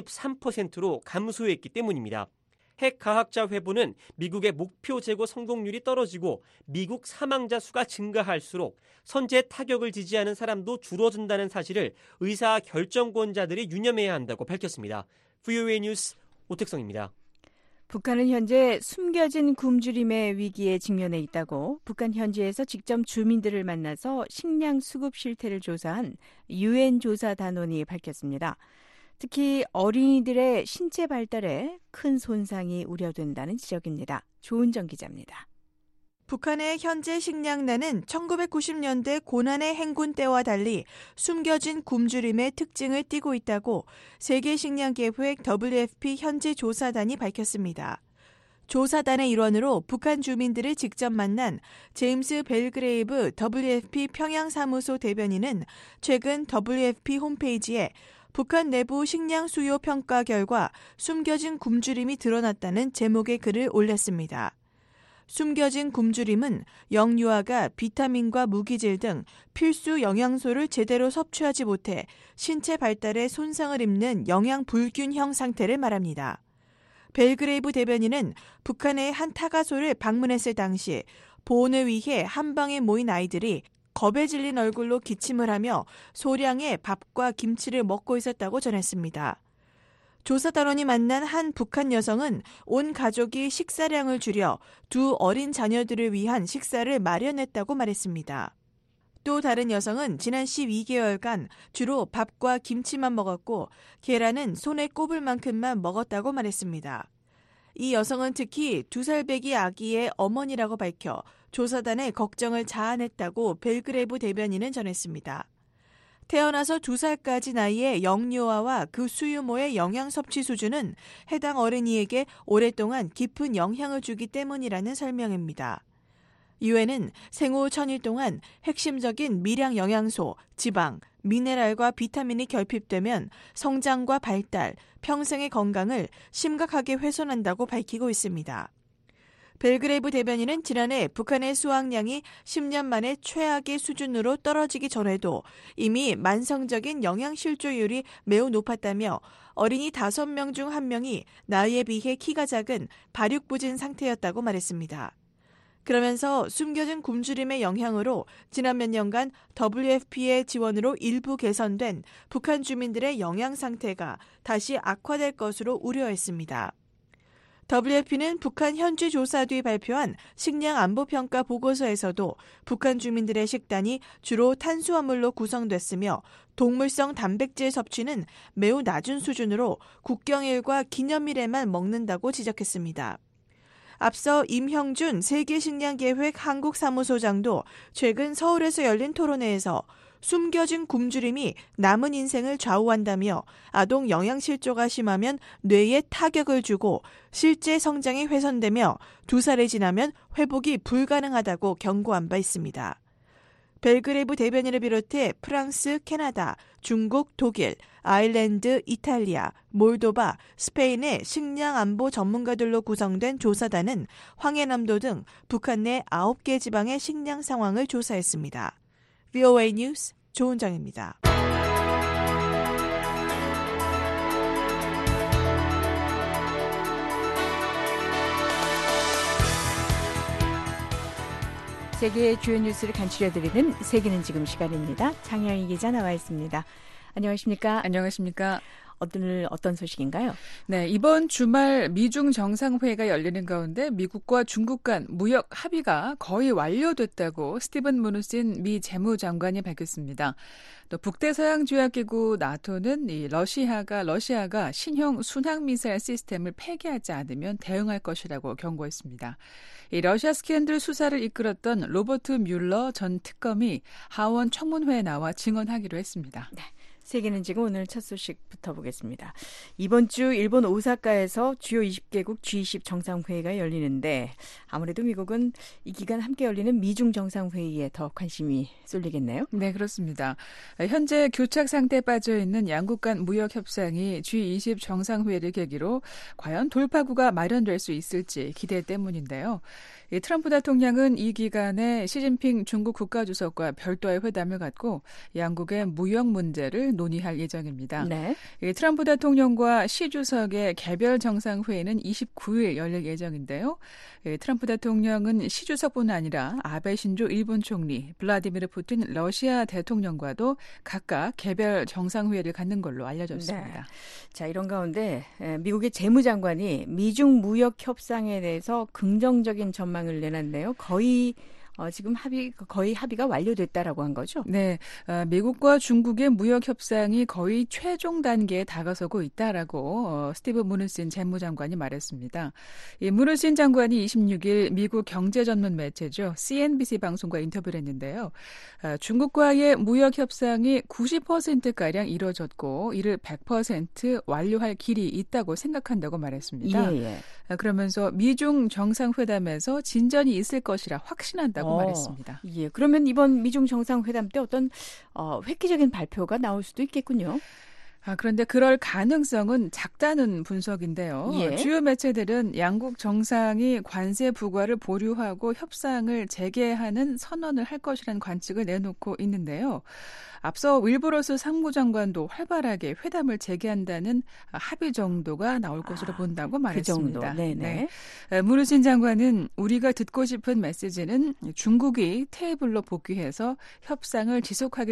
[SPEAKER 14] 23%로 감소했기 때문입니다. 핵과학자 회보는 미국의 목표 재고 성공률이 떨어지고 미국 사망자 수가 증가할수록 선제 타격을 지지하는 사람도 줄어든다는 사실을 의사 결정권자들이 유념해야 한다고 밝혔습니다. VOA 뉴스 오택성입니다.
[SPEAKER 3] 북한은 현재 숨겨진 굶주림의 위기에 직면해 있다고 북한 현지에서 직접 주민들을 만나서 식량 수급 실태를 조사한 UN 조사단원이 밝혔습니다. 특히 어린이들의 신체 발달에 큰 손상이 우려된다는 지적입니다. 조은정 기자입니다.
[SPEAKER 15] 북한의 현재 식량난은 1990년대 고난의 행군 때와 달리 숨겨진 굶주림의 특징을 띠고 있다고 세계식량계획 WFP 현지 조사단이 밝혔습니다. 조사단의 일원으로 북한 주민들을 직접 만난 제임스 벨그레이브 WFP 평양사무소 대변인은 최근 WFP 홈페이지에 북한 내부 식량 수요 평가 결과 숨겨진 굶주림이 드러났다는 제목의 글을 올렸습니다. 숨겨진 굶주림은 영유아가 비타민과 무기질 등 필수 영양소를 제대로 섭취하지 못해 신체 발달에 손상을 입는 영양 불균형 상태를 말합니다. 벨그레이브 대변인은 북한의 한 타가소를 방문했을 당시 보온을 위해 한 방에 모인 아이들이 겁에 질린 얼굴로 기침을 하며 소량의 밥과 김치를 먹고 있었다고 전했습니다. 조사단원이 만난 한 북한 여성은 온 가족이 식사량을 줄여 두 어린 자녀들을 위한 식사를 마련했다고 말했습니다. 또 다른 여성은 지난 12개월간 주로 밥과 김치만 먹었고 계란은 손에 꼽을 만큼만 먹었다고 말했습니다. 이 여성은 특히 2살 배기 아기의 어머니라고 밝혀 조사단의 걱정을 자아냈다고 벨그레이브 대변인은 전했습니다. 태어나서 2살까지 나이의 영유아와 그 수유모의 영양 섭취 수준은 해당 어린이에게 오랫동안 깊은 영향을 주기 때문이라는 설명입니다. 유엔은 생후 1000일 동안 핵심적인 미량 영양소, 지방, 미네랄과 비타민이 결핍되면 성장과 발달, 평생의 건강을 심각하게 훼손한다고 밝히고 있습니다. 벨그레이브 대변인은 지난해 북한의 수확량이 10년 만에 최악의 수준으로 떨어지기 전에도 이미 만성적인 영양실조율이 매우 높았다며 어린이 5명 중 1명이 나이에 비해 키가 작은 발육부진 상태였다고 말했습니다. 그러면서 숨겨진 굶주림의 영향으로 지난 몇 년간 WFP의 지원으로 일부 개선된 북한 주민들의 영양 상태가 다시 악화될 것으로 우려했습니다. WFP는 북한 현지 조사 뒤 발표한 식량 안보 평가 보고서에서도 북한 주민들의 식단이 주로 탄수화물로 구성됐으며 동물성 단백질 섭취는 매우 낮은 수준으로 국경일과 기념일에만 먹는다고 지적했습니다. 앞서 임형준 세계식량계획 한국사무소장도 최근 서울에서 열린 토론회에서 숨겨진 굶주림이 남은 인생을 좌우한다며 아동 영양실조가 심하면 뇌에 타격을 주고 실제 성장이 훼손되며 2살이 지나면 회복이 불가능하다고 경고한 바 있습니다. 벨그레이브 대변인을 비롯해 프랑스, 캐나다, 중국, 독일, 아일랜드, 이탈리아, 몰도바, 스페인의 식량 안보 전문가들로 구성된 조사단은 황해남도 등 북한 내 9개 지방의 식량 상황을 조사했습니다. VOA 뉴스 조은정입니다.
[SPEAKER 3] 세계의 주요 뉴스를 간추려드리는 세계는 지금 시간입니다. 장영희 기자 나와 있습니다. 안녕하십니까?
[SPEAKER 16] 안녕하십니까?
[SPEAKER 3] 오늘 어떤 소식인가요?
[SPEAKER 16] 네, 이번 주말 미중 정상회의가 열리는 가운데 미국과 중국 간 무역 합의가 거의 완료됐다고 스티븐 무누친 미 재무장관이 밝혔습니다. 또 북대서양조약기구 나토는 러시아가 신형 순항미사일 시스템을 폐기하지 않으면 대응할 것이라고 경고했습니다. 이 러시아 스캔들 수사를 이끌었던 로버트 뮬러 전 특검이 하원 청문회에 나와 증언하기로 했습니다.
[SPEAKER 3] 네. 세계는 지금 오늘 첫 소식부터 보겠습니다. 이번 주 일본 오사카에서 주요 20개국 G20 정상회의가 열리는데 아무래도 미국은 이 기간 함께 열리는 미중 정상회의에 더 관심이 쏠리겠네요.
[SPEAKER 16] 네, 그렇습니다. 현재 교착 상태에 빠져있는 양국 간 무역 협상이 G20 정상회의를 계기로 과연 돌파구가 마련될 수 있을지 기대 때문인데요. 트럼프 대통령은 이 기간에 시진핑 중국 국가주석과 별도의 회담을 갖고 양국의 무역 문제를 논의할 예정입니다.
[SPEAKER 3] 네.
[SPEAKER 16] 트럼프 대통령과 시 주석의 개별 정상회의는 29일 열릴 예정인데요. 트럼프 대통령은 시 주석뿐 아니라 아베 신조 일본 총리, 블라디미르 푸틴 러시아 대통령과도 각각 개별 정상회의를 갖는 걸로 알려졌습니다.
[SPEAKER 3] 네. 자, 이런 가운데 미국의 재무장관이 미중 무역 협상에 대해서 긍정적인 전망을 내놨네요. 지금 합의가 완료됐다라고 한 거죠?
[SPEAKER 16] 네, 미국과 중국의 무역 협상이 거의 최종 단계에 다가서고 있다라고 스티븐 무누친 재무장관이 말했습니다. 이 무누친 장관이 26일 미국 경제 전문 매체죠 CNBC 방송과 인터뷰를 했는데요. 중국과의 무역 협상이 90%가량 이뤄졌고 이를 100% 완료할 길이 있다고 생각한다고 말했습니다.
[SPEAKER 3] 예.
[SPEAKER 16] 그러면서 미중 정상회담에서 진전이 있을 것이라 확신한다고 말했습니다.
[SPEAKER 3] 예, 그러면 이번 미중 정상회담 때 어떤 획기적인 발표가 나올 수도 있겠군요.
[SPEAKER 16] 그런데 그럴 가능성은 작다는 분석인데요.
[SPEAKER 3] 예.
[SPEAKER 16] 주요 매체들은 양국 정상이 관세 부과를 보류하고 협상을 재개하는 선언을 할 것이라는 관측을 내놓고 있는데요. 앞서 윌버로스 상무장관도 활발하게 회담을 재개한다는 합의 정도가 나올 것으로 본다고 말했습니다.
[SPEAKER 3] 그 정도. 네네.
[SPEAKER 16] 네. 무누친 장관은 우리가 듣고 싶은 메시지는 중국이 테이블로 복귀해서 협상을 지속하길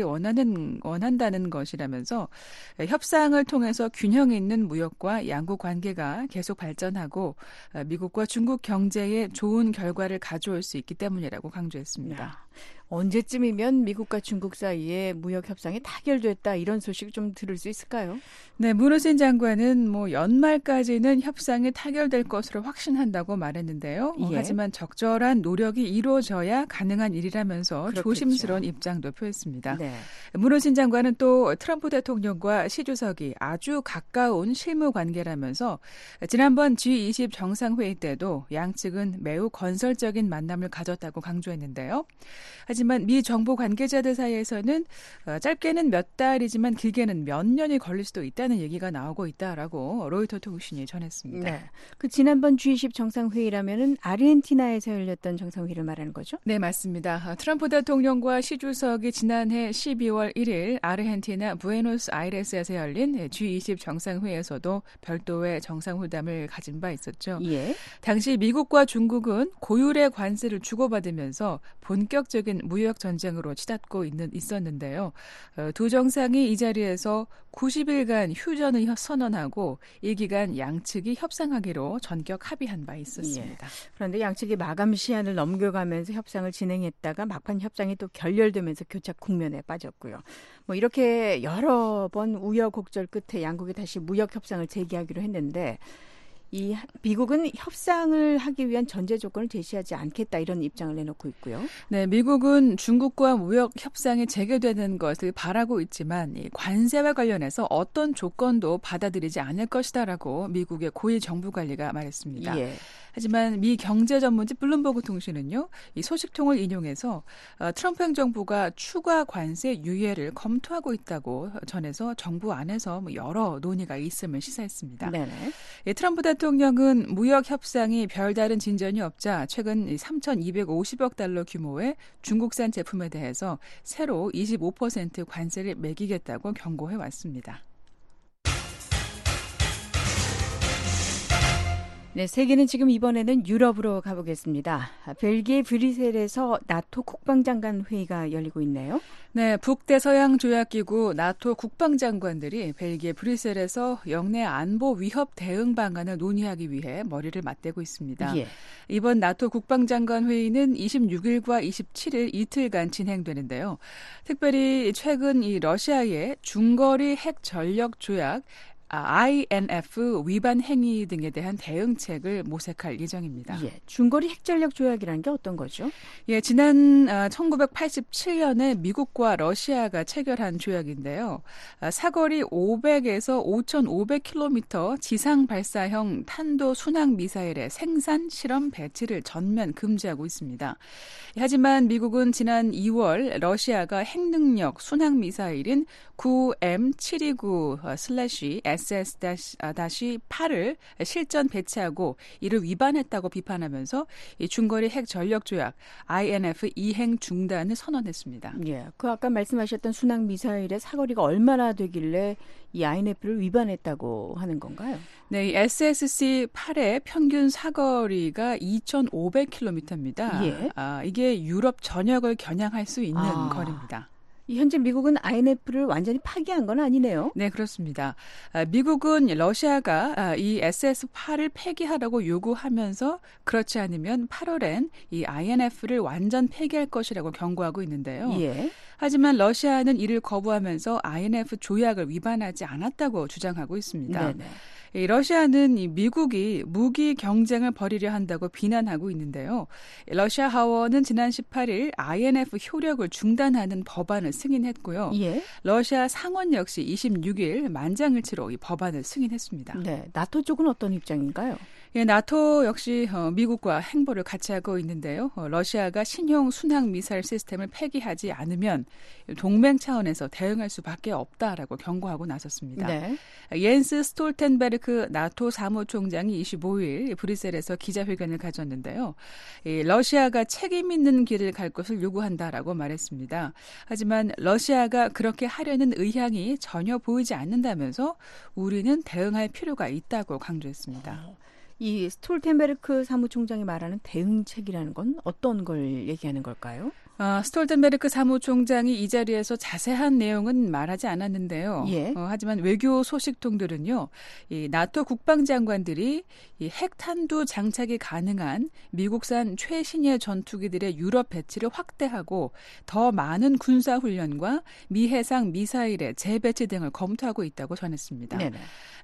[SPEAKER 16] 원한다는 것이라면서 협상을 통해서 균형 있는 무역과 양국 관계가 계속 발전하고 미국과 중국 경제에 좋은 결과를 가져올 수 있기 때문이라고 강조했습니다.
[SPEAKER 3] 언제쯤이면 미국과 중국 사이에 무역 협상이 타결됐다 이런 소식 좀 들을 수 있을까요?
[SPEAKER 16] 네, 무누친 장관은 연말까지는 협상이 타결될 것으로 확신한다고 말했는데요.
[SPEAKER 3] 예.
[SPEAKER 16] 하지만 적절한 노력이 이루어져야 가능한 일이라면서
[SPEAKER 3] 그렇겠죠.
[SPEAKER 16] 조심스러운 입장도 표했습니다.
[SPEAKER 3] 네.
[SPEAKER 16] 무누친 장관은 또 트럼프 대통령과 시 주석이 아주 가까운 실무 관계라면서 지난번 G20 정상회의 때도 양측은 매우 건설적인 만남을 가졌다고 강조했는데요. 하지만 미 정보 관계자들 사이에서는 짧게는 몇 달이지만 길게는 몇 년이 걸릴 수도 있다는 얘기가 나오고 있다라고 로이터 통신이 전했습니다.
[SPEAKER 3] 네. 그 지난번 G20 정상회의라면은 아르헨티나에서 열렸던 정상회의를 말하는 거죠?
[SPEAKER 16] 네, 맞습니다. 트럼프 대통령과 시 주석이 지난해 12월 1일 아르헨티나 부에노스아이레스에서 열린 G20 정상회의에서도 별도의 정상회담을 가진 바 있었죠.
[SPEAKER 3] 예.
[SPEAKER 16] 당시 미국과 중국은 고율의 관세를 주고받으면서 본격적인 무역 전쟁으로 치닫고 있었는데요. 두 정상이 이 자리에서 90일간 휴전을 선언하고 이 기간 양측이 협상하기로 전격 합의한 바 있었습니다.
[SPEAKER 3] 예. 그런데 양측이 마감 시한을 넘겨가면서 협상을 진행했다가 막판 협상이 또 결렬되면서 교착 국면에 빠졌고요. 이렇게 여러 번 우여곡절 끝에 양국이 다시 무역 협상을 재개하기로 했는데 이 미국은 협상을 하기 위한 전제 조건을 제시하지 않겠다 이런 입장을 내놓고 있고요.
[SPEAKER 16] 네, 미국은 중국과 무역 협상이 재개되는 것을 바라고 있지만 이 관세와 관련해서 어떤 조건도 받아들이지 않을 것이다라고 미국의 고위 정부관리가 말했습니다.
[SPEAKER 3] 예.
[SPEAKER 16] 하지만 미 경제 전문지 블룸버그 통신은요, 이 소식통을 인용해서 트럼프 행정부가 추가 관세 유예를 검토하고 있다고 전해서 정부 안에서 여러 논의가 있음을 시사했습니다.
[SPEAKER 3] 네네.
[SPEAKER 16] 예, 트럼프 대통령은 무역 협상이 별다른 진전이 없자 최근 3,250억 달러 규모의 중국산 제품에 대해서 새로 25% 관세를 매기겠다고 경고해 왔습니다.
[SPEAKER 3] 네, 세계는 지금 이번에는 유럽으로 가보겠습니다. 벨기에 브뤼셀에서 나토 국방장관 회의가 열리고 있네요.
[SPEAKER 16] 네, 북대서양 조약기구 나토 국방장관들이 벨기에 브뤼셀에서 영내 안보 위협 대응 방안을 논의하기 위해 머리를 맞대고 있습니다.
[SPEAKER 3] 예.
[SPEAKER 16] 이번 나토 국방장관 회의는 26일과 27일 이틀간 진행되는데요. 특별히 최근 이 러시아의 중거리 핵 전력 조약 INF 위반 행위 등에 대한 대응책을 모색할 예정입니다.
[SPEAKER 3] 예, 중거리 핵전력 조약이라는 게 어떤 거죠?
[SPEAKER 16] 예, 지난 1987년에 미국과 러시아가 체결한 조약인데요. 사거리 500에서 5,500km 지상 발사형 탄도 순항 미사일의 생산, 실험, 배치를 전면 금지하고 있습니다. 하지만 미국은 지난 2월 러시아가 핵능력 순항 미사일인 9M729/SS-8을 실전 배치하고 이를 위반했다고 비판하면서 이 중거리 핵 전력 조약 INF 이행 중단을 선언했습니다.
[SPEAKER 3] 예, 그 아까 말씀하셨던 순항 미사일의 사거리가 얼마나 되길래 이 INF를 위반했다고 하는 건가요?
[SPEAKER 16] 네, 이 SSC-8의 평균 사거리가 2,500km입니다.
[SPEAKER 3] 예.
[SPEAKER 16] 이게 유럽 전역을 겨냥할 수 있는 거리입니다.
[SPEAKER 3] 현재 미국은 INF를 완전히 파기한 건 아니네요.
[SPEAKER 16] 네, 그렇습니다. 미국은 러시아가 이 SS-8을 폐기하라고 요구하면서 그렇지 않으면 8월엔 이 INF를 완전 폐기할 것이라고 경고하고 있는데요.
[SPEAKER 3] 예.
[SPEAKER 16] 하지만 러시아는 이를 거부하면서 INF 조약을 위반하지 않았다고 주장하고 있습니다.
[SPEAKER 3] 네네.
[SPEAKER 16] 러시아는 미국이 무기 경쟁을 벌이려 한다고 비난하고 있는데요. 러시아 하원은 지난 18일 INF 효력을 중단하는 법안을 승인했고요.
[SPEAKER 3] 예.
[SPEAKER 16] 러시아 상원 역시 26일 만장일치로 이 법안을 승인했습니다.
[SPEAKER 3] 네, 나토 쪽은 어떤 입장인가요?
[SPEAKER 16] 예, 나토 역시 미국과 행보를 같이 하고 있는데요. 러시아가 신형 순항 미사일 시스템을 폐기하지 않으면 동맹 차원에서 대응할 수밖에 없다라고 경고하고 나섰습니다.
[SPEAKER 3] 네.
[SPEAKER 16] 옌스 스톨텐베르크 나토 사무총장이 25일 브뤼셀에서 기자회견을 가졌는데요. 러시아가 책임 있는 길을 갈 것을 요구한다라고 말했습니다. 하지만 러시아가 그렇게 하려는 의향이 전혀 보이지 않는다면서 우리는 대응할 필요가 있다고 강조했습니다.
[SPEAKER 3] 이 스톨텐베르크 사무총장이 말하는 대응책이라는 건 어떤 걸 얘기하는 걸까요?
[SPEAKER 16] 스톨텐베르크 사무총장이 이 자리에서 자세한 내용은 말하지 않았는데요.
[SPEAKER 3] 예.
[SPEAKER 16] 하지만 외교 소식통들은요, 이 나토 국방장관들이 이 핵탄두 장착이 가능한 미국산 최신의 전투기들의 유럽 배치를 확대하고 더 많은 군사훈련과 미해상 미사일의 재배치 등을 검토하고 있다고 전했습니다.
[SPEAKER 3] 네네.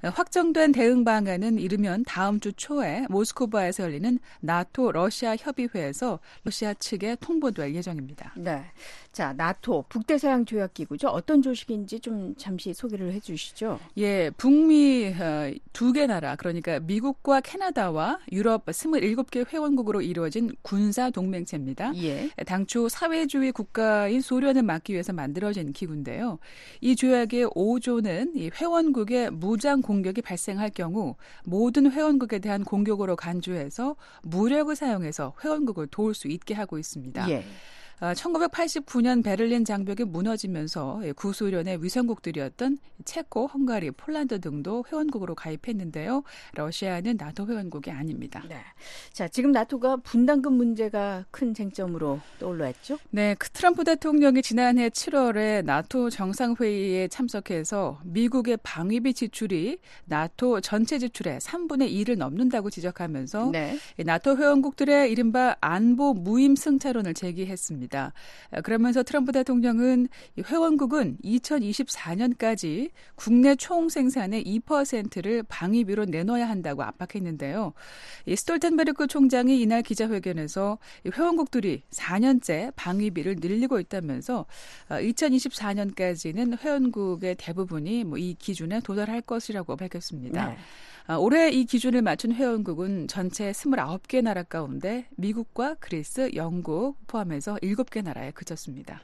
[SPEAKER 16] 확정된 대응 방안은 이르면 다음 주 초에 모스크바에서 열리는 나토 러시아 협의회에서 러시아 측에 통보될 예정입니다.
[SPEAKER 3] 네. 자, 나토 북대서양 조약기구죠. 어떤 조직인지 좀 잠시 소개를 해 주시죠.
[SPEAKER 16] 예, 북미 두 개 나라, 그러니까 미국과 캐나다와 유럽 27개 회원국으로 이루어진 군사 동맹체입니다.
[SPEAKER 3] 예.
[SPEAKER 16] 당초 사회주의 국가인 소련을 막기 위해서 만들어진 기구인데요. 이 조약의 5조는 이 회원국의 무장 공격이 발생할 경우 모든 회원국에 대한 공격으로 간주해서 무력을 사용해서 회원국을 도울 수 있게 하고 있습니다.
[SPEAKER 3] 예.
[SPEAKER 16] 1989년 베를린 장벽이 무너지면서 구소련의 위성국들이었던 체코, 헝가리, 폴란드 등도 회원국으로 가입했는데요. 러시아는 나토 회원국이 아닙니다.
[SPEAKER 3] 네. 자, 지금 나토가 분담금 문제가 큰 쟁점으로 떠올라 있죠?
[SPEAKER 16] 네, 트럼프 대통령이 지난해 7월에 나토 정상회의에 참석해서 미국의 방위비 지출이 나토 전체 지출의 3분의 1을 넘는다고 지적하면서
[SPEAKER 3] 네.
[SPEAKER 16] 나토 회원국들의 이른바 안보 무임 승차론을 제기했습니다. 밝혔습니다. 그러면서 트럼프 대통령은 회원국은 2024년까지 국내 총 생산의 2%를 방위비로 내놓아야 한다고 압박했는데요. 이 스톨텐베르크 총장이 이날 기자회견에서 회원국들이 4년째 방위비를 늘리고 있다면서 2024년까지는 회원국의 대부분이 이 기준에 도달할 것이라고 밝혔습니다.
[SPEAKER 3] 네.
[SPEAKER 16] 올해 이 기준을 맞춘 회원국은 전체 29개 나라 가운데 미국과 그리스, 영국 포함해서 7개 나라에 그쳤습니다.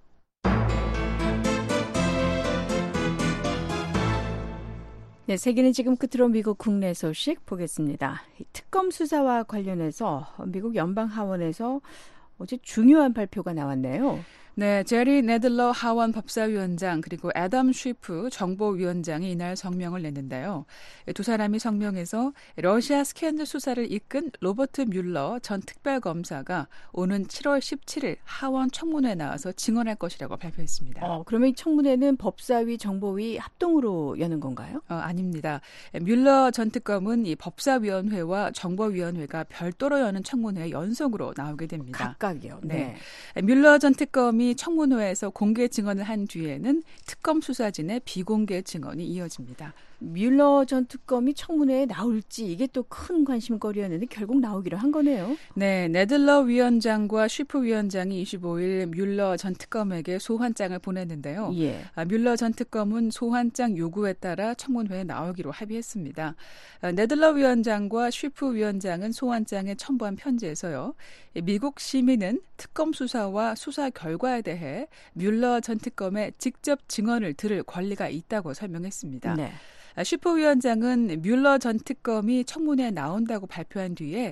[SPEAKER 16] 네, 세계는 지금 끝으로 미국 국내 소식 보겠습니다. 특검 수사와 관련해서 미국 연방하원에서 어제 중요한 발표가 나왔네요. 네, 제리 네들러 하원 법사위원장 그리고 애덤 쉬프 정보위원장이 이날 성명을 냈는데요. 두 사람이 성명에서 러시아 스캔들 수사를 이끈 로버트 뮬러 전 특별검사가 오는 7월 17일 하원 청문회에 나와서 증언할 것이라고 발표했습니다. 그러면 이 청문회는 법사위, 정보위 합동으로 여는 건가요? 아닙니다. 뮬러 전 특검은 이 법사위원회와 정보위원회가 별도로 여는 청문회 연속으로 나오게 됩니다.
[SPEAKER 3] 각각이요.
[SPEAKER 16] 네. 뮬러 전 특검이 청문회에서 공개 증언을 한 뒤에는 특검 수사진의 비공개 증언이 이어집니다. 뮬러 전 특검이 청문회에 나올지 이게 또 큰 관심거리였는데 결국 나오기로 한 거네요. 네, 네들러 위원장과 쉬프 위원장이 25일 뮬러 전 특검에게 소환장을 보냈는데요. 예. 뮬러 전 특검은 소환장 요구에 따라 청문회에 나오기로 합의했습니다. 네들러 위원장과 쉬프 위원장은 소환장에 첨부한 편지에서요. 미국 시민은 특검 수사와 수사 결과에 대해 뮬러 전 특검의 직접 증언을 들을 권리가 있다고 설명했습니다. 네. 쉬프 위원장은 뮬러 전 특검이 청문회에 나온다고 발표한 뒤에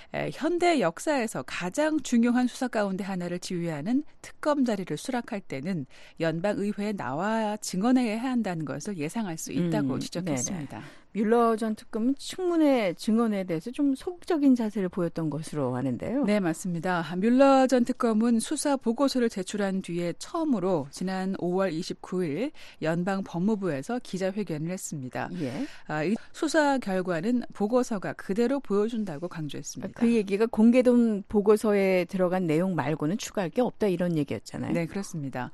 [SPEAKER 16] 현대 역사에서 가장 중요한 수사 가운데 하나를 지휘하는 특검 자리를 수락할 때는 연방의회에 나와 증언해야 한다는 것을 예상할 수 있다고 지적했습니다. 네네. 뮬러 전 특검은 청문회 증언에 대해서 좀 소극적인 자세를 보였던 것으로 아는데요. 네, 맞습니다. 뮬러 전 특검은 수사 보고서를 제출한 뒤에 처음으로 지난 5월 29일 연방 법무부에서 기자회견을 했습니다. 예. 이 수사 결과는 보고서가 그대로 보여준다고 강조했습니다. 그 얘기가 공개된 보고서에 들어간 내용 말고는 추가할 게 없다 이런 얘기였잖아요. 네, 그렇습니다.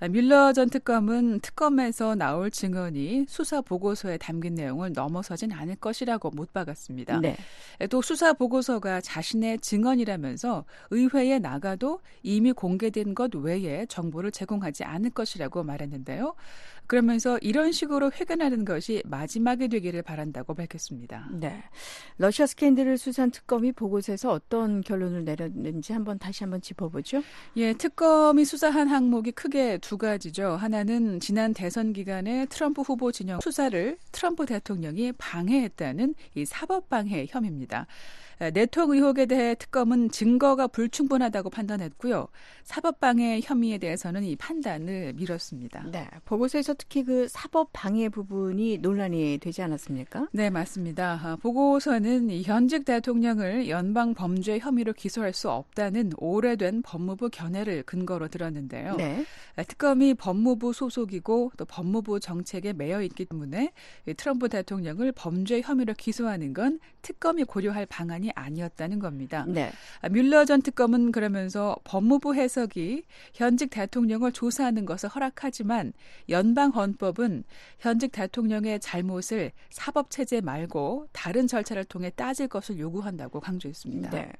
[SPEAKER 16] 뮬러 전 특검은 특검에서 나올 증언이 수사 보고서에 담긴 내용을 넘어서진 않을 것이라고 못 박았습니다. 네. 또 수사 보고서가 자신의 증언이라면서 의회에 나가도 이미 공개된 것 외에 정보를 제공하지 않을 것이라고 말했는데요. 그러면서 이런 식으로 회견하는 것이 마지막이 되기를 바란다고 밝혔습니다. 네, 러시아 스캔들을 수사한 특검이 보고서에서 어떤 결론을 내렸는지 다시 한번 짚어보죠. 예, 특검이 수사한 항목이 크게 두 가지죠. 하나는 지난 대선 기간에 트럼프 후보 진영 수사를 트럼프 대통령이 방해했다는 이 사법방해 혐의입니다. 내통 의혹에 대해 특검은 증거가 불충분하다고 판단했고요. 사법방해 혐의에 대해서는 이 판단을 미뤘습니다. 네, 보고서에서 특히 그 사법방해 부분이 논란이 되지 않았습니까? 네, 맞습니다. 보고서는 현직 대통령을 연방범죄 혐의로 기소할 수 없다는 오래된 법무부 견해를 근거로 들었는데요. 네. 특검이 법무부 소속이고 또 법무부 정책에 매여 있기 때문에 트럼프 대통령을 범죄 혐의로 기소하는 건 특검이 고려할 방안이 아니었다는 겁니다. 네. 뮬러 전 특검은 그러면서 법무부 해석이 현직 대통령을 조사하는 것을 허락하지만 연방 헌법은 현직 대통령의 잘못을 사법체제 말고 다른 절차를 통해 따질 것을 요구한다고 강조했습니다. 네.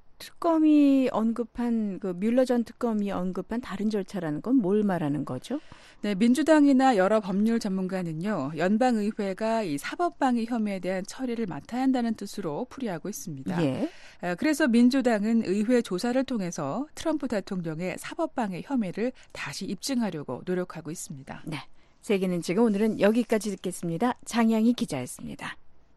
[SPEAKER 16] 특검이 언급한 뮬러 전 특검이 언급한 다른 절차라는 건 뭘 말하는 거죠? 네, 민주당이나 여러 법률 전문가는요, 연방의회가 이 사법방해 혐의에 대한 처리를 맡아야 한다는 뜻으로 풀이하고 있습니다. 예. 그래서 민주당은 의회 조사를 통해서 트럼프 대통령의 사법방해 혐의를 다시 입증하려고 노력하고 있습니다. 네, 세계는 지금 오늘은 여기까지 듣겠습니다. 장양희 기자였습니다.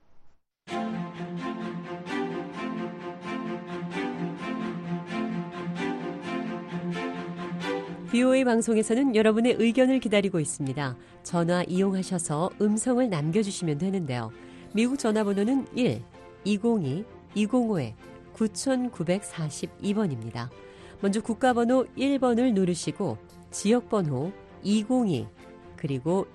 [SPEAKER 17] VOA 방송에서는 여러분의 의견을 기다리고 있습니다. 전화 이용하셔서 음성을 남겨주시면 되는데요. 미국 전화번호는 1-202-205-9942번입니다. 먼저 국가번호 1번을 누르시고 지역번호 202 그리고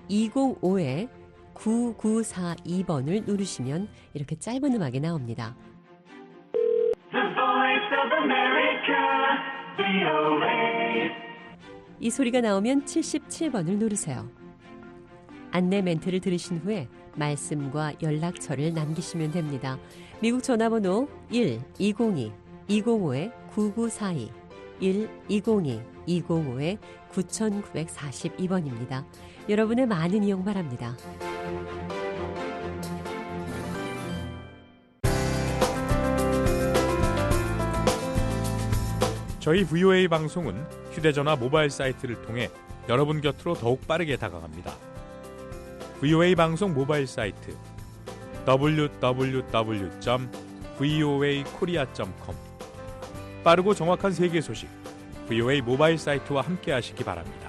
[SPEAKER 17] 205-9942번을 누르시면 이렇게 짧은 음악이 나옵니다.
[SPEAKER 18] The Voice of America.
[SPEAKER 17] 이 소리가 나오면 77번을 누르세요. 안내 멘트를 들으신 후에 말씀과 연락처를 남기시면 됩니다. 미국 전화번호 1-202-205-9942 1-202-205-9942번입니다. 여러분의 많은 이용 바랍니다.
[SPEAKER 18] 저희 VOA 방송은 휴대전화 모바일 사이트를 통해 여러분 곁으로 더욱 빠르게 다가갑니다. VOA 방송 모바일 사이트 www.voakorea.com 빠르고 정확한 세계 소식 VOA 모바일 사이트와 함께 하시기 바랍니다.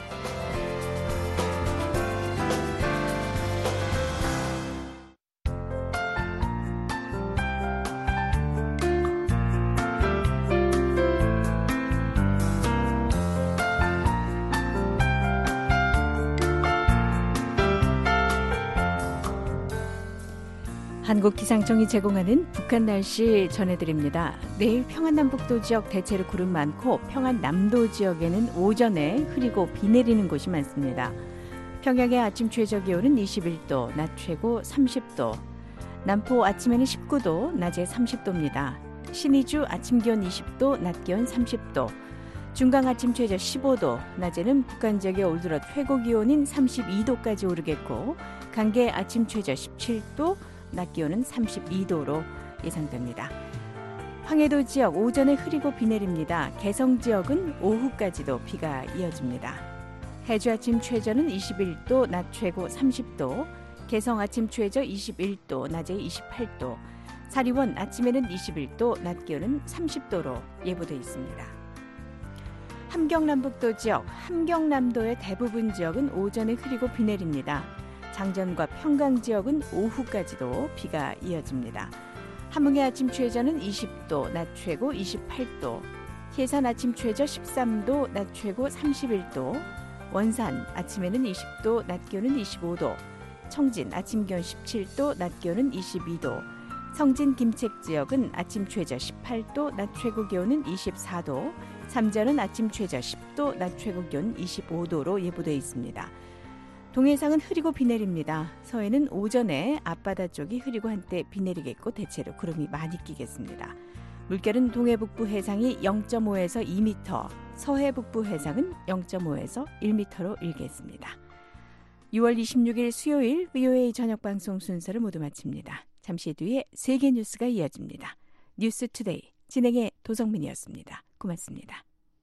[SPEAKER 3] 한국기상청이 제공하는 북한 날씨 전해드립니다. 내일 평안남북도 지역 대체로 구름 많고 평안남도 지역에는 오전에 흐리고 비 내리는 곳이 많습니다. 평양의 아침 최저기온은 21도, 낮 최고 30도. 남포 아침에는 19도, 낮에 30도입니다. 신의주 아침 기온 20도, 낮 기온 30도. 중강 아침 최저 15도, 낮에는 북한 지역의 올 들어 최고 기온인 32도까지 오르겠고 강계 아침 최저 17도, 낮 기온은 32도로 예상됩니다. 황해도 지역 오전에 흐리고 비 내립니다. 개성 지역은 오후까지도 비가 이어집니다. 해주 아침 최저는 21도, 낮 최고 30도, 개성 아침 최저 21도, 낮에 28도, 사리원 아침에는 21도, 낮 기온은 30도로 예보되어 있습니다. 함경남북도 지역, 함경남도의 대부분 지역은 오전에 흐리고 비 내립니다. 장전과 평강 지역은 오후까지도 비가 이어집니다. 함흥의 아침 최저는 20도, 낮 최고 28도, 해산 아침 최저 13도, 낮 최고 31도, 원산 아침에는 20도, 낮 기온은 25도, 청진 아침 기온 17도, 낮 기온은 22도, 성진 김책 지역은 아침 최저 18도, 낮 최고 기온은 24도, 삼전은 아침 최저 10도, 낮 최고 기온 25도로 예보되어 있습니다. 동해상은 흐리고 비 내립니다. 서해는 오전에 앞바다 쪽이 흐리고 한때 비 내리겠고 대체로 구름이 많이 끼겠습니다. 물결은 동해북부 해상이 0.5에서 2m, 서해북부 해상은 0.5에서 1m로 일겠습니다. 6월 26일 수요일 VOA 저녁방송 순서를 모두 마칩니다. 잠시 뒤에 세계 뉴스가 이어집니다. 뉴스 투데이 진행의 도성민이었습니다. 고맙습니다.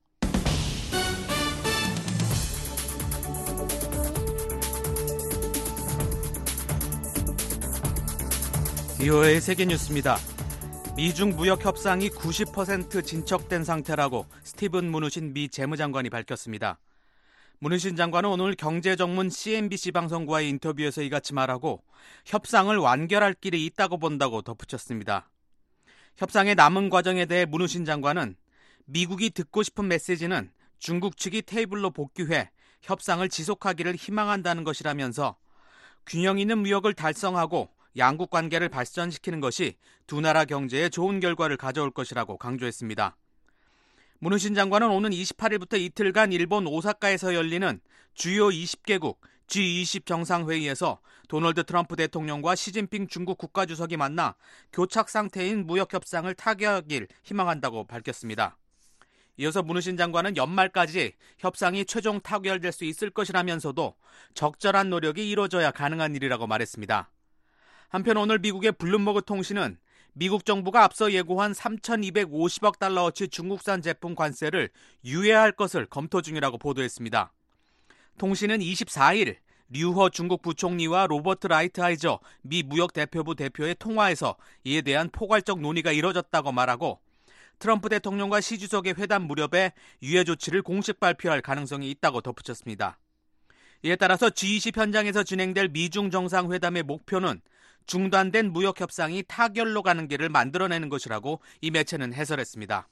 [SPEAKER 1] VOA 세계 뉴스입니다. 미중 무역 협상이 90% 진척된 상태라고 스티븐 무누신 미 재무장관이 밝혔습니다. 무누신 장관은 오늘 경제전문 CNBC 방송과의 인터뷰에서 이같이 말하고 협상을 완결할 길이 있다고 본다고 덧붙였습니다. 협상의 남은 과정에 대해 무누신 장관은 미국이 듣고 싶은 메시지는 중국 측이 테이블로 복귀해 협상을 지속하기를 희망한다는 것이라면서 균형 있는 무역을 달성하고 양국 관계를 발전시키는 것이 두 나라 경제에 좋은 결과를 가져올 것이라고 강조했습니다. 무누신 장관은 오는 28일부터 이틀간 일본 오사카에서 열리는 주요 20개국 G20 정상회의에서 도널드 트럼프 대통령과 시진핑 중국 국가주석이 만나 교착 상태인 무역협상을 타개하길 희망한다고 밝혔습니다. 이어서 무누신 장관은 연말까지 협상이 최종 타결될 수 있을 것이라면서도 적절한 노력이 이루어져야 가능한 일이라고 말했습니다. 한편 오늘 미국의 블룸버그 통신은 미국 정부가 앞서 예고한 3,250억 달러어치 중국산 제품 관세를 유예할 것을 검토 중이라고 보도했습니다. 통신은 24일 류허 중국 부총리와 로버트 라이트하이저 미 무역대표부 대표의 통화에서 이에 대한 포괄적 논의가 이뤄졌다고 말하고 트럼프 대통령과 시 주석의 회담 무렵에 유예 조치를 공식 발표할 가능성이 있다고 덧붙였습니다. 이에 따라서 G20 현장에서 진행될 미중 정상회담의 목표는 중단된 무역협상이 타결로 가는 길을 만들어내는 것이라고 이 매체는 해설했습니다.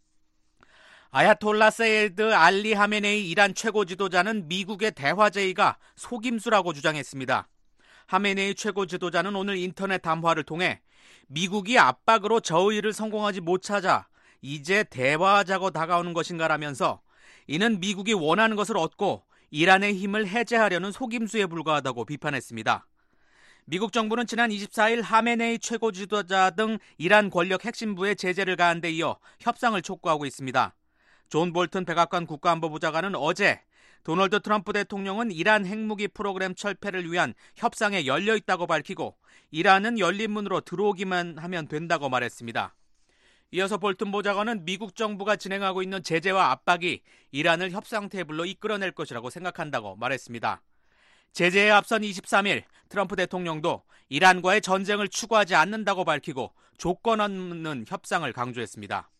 [SPEAKER 1] 아야톨라 세이드 알리 하메네이 이란 최고 지도자는 미국의 대화 제의가 속임수라고 주장했습니다. 하메네이 최고 지도자는 오늘 인터넷 담화를 통해 미국이 압박으로 저의를 성공하지 못하자 이제 대화하자고 다가오는 것인가라면서 이는 미국이 원하는 것을 얻고 이란의 힘을 해제하려는 속임수에 불과하다고 비판했습니다. 미국 정부는 지난 24일 하메네이 최고 지도자 등 이란 권력 핵심부에 제재를 가한 데 이어 협상을 촉구하고 있습니다. 존 볼튼 백악관 국가안보부 장관은 어제 도널드 트럼프 대통령은 이란 핵무기 프로그램 철폐를 위한 협상에 열려 있다고 밝히고 이란은 열린 문으로 들어오기만 하면 된다고 말했습니다. 이어서 볼튼 보좌관은 미국 정부가 진행하고 있는 제재와 압박이 이란을 협상 테이블로 이끌어낼 것이라고 생각한다고 말했습니다. 제재에 앞선 23일 트럼프 대통령도 이란과의 전쟁을 추구하지 않는다고 밝히고 조건 없는 협상을 강조했습니다.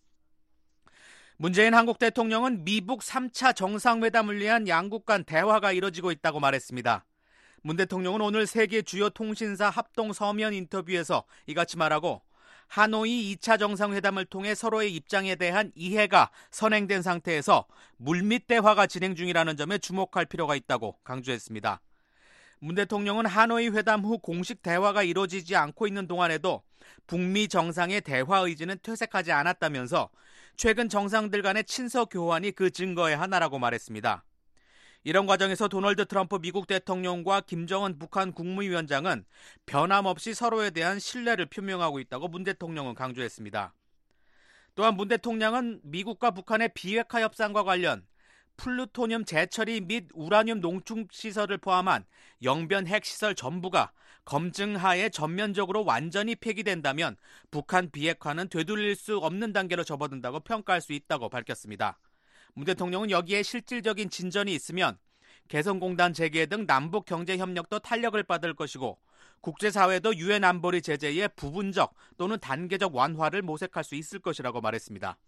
[SPEAKER 1] 문재인 한국 대통령은 미북 3차 정상회담을 위한 양국 간 대화가 이뤄지고 있다고 말했습니다. 문 대통령은 오늘 세계 주요 통신사 합동 서면 인터뷰에서 이같이 말하고 하노이 2차 정상회담을 통해 서로의 입장에 대한 이해가 선행된 상태에서 물밑 대화가 진행 중이라는 점에 주목할 필요가 있다고 강조했습니다. 문 대통령은 하노이 회담 후 공식 대화가 이루어지지 않고 있는 동안에도 북미 정상의 대화 의지는 퇴색하지 않았다면서 최근 정상들 간의 친서 교환이 그 증거의 하나라고 말했습니다. 이런 과정에서 도널드 트럼프 미국 대통령과 김정은 북한 국무위원장은 변함없이 서로에 대한 신뢰를 표명하고 있다고 문 대통령은 강조했습니다. 또한 문 대통령은 미국과 북한의 비핵화 협상과 관련 플루토늄 재처리 및 우라늄 농축시설을 포함한 영변 핵시설 전부가 검증하에 전면적으로 완전히 폐기된다면 북한 비핵화는 되돌릴 수 없는 단계로 접어든다고 평가할 수 있다고 밝혔습니다. 문 대통령은 여기에 실질적인 진전이 있으면 개성공단 재개 등 남북 경제협력도 탄력을 받을 것이고 국제사회도 유엔 안보리 제재의 부분적 또는 단계적 완화를 모색할 수 있을 것이라고 말했습니다.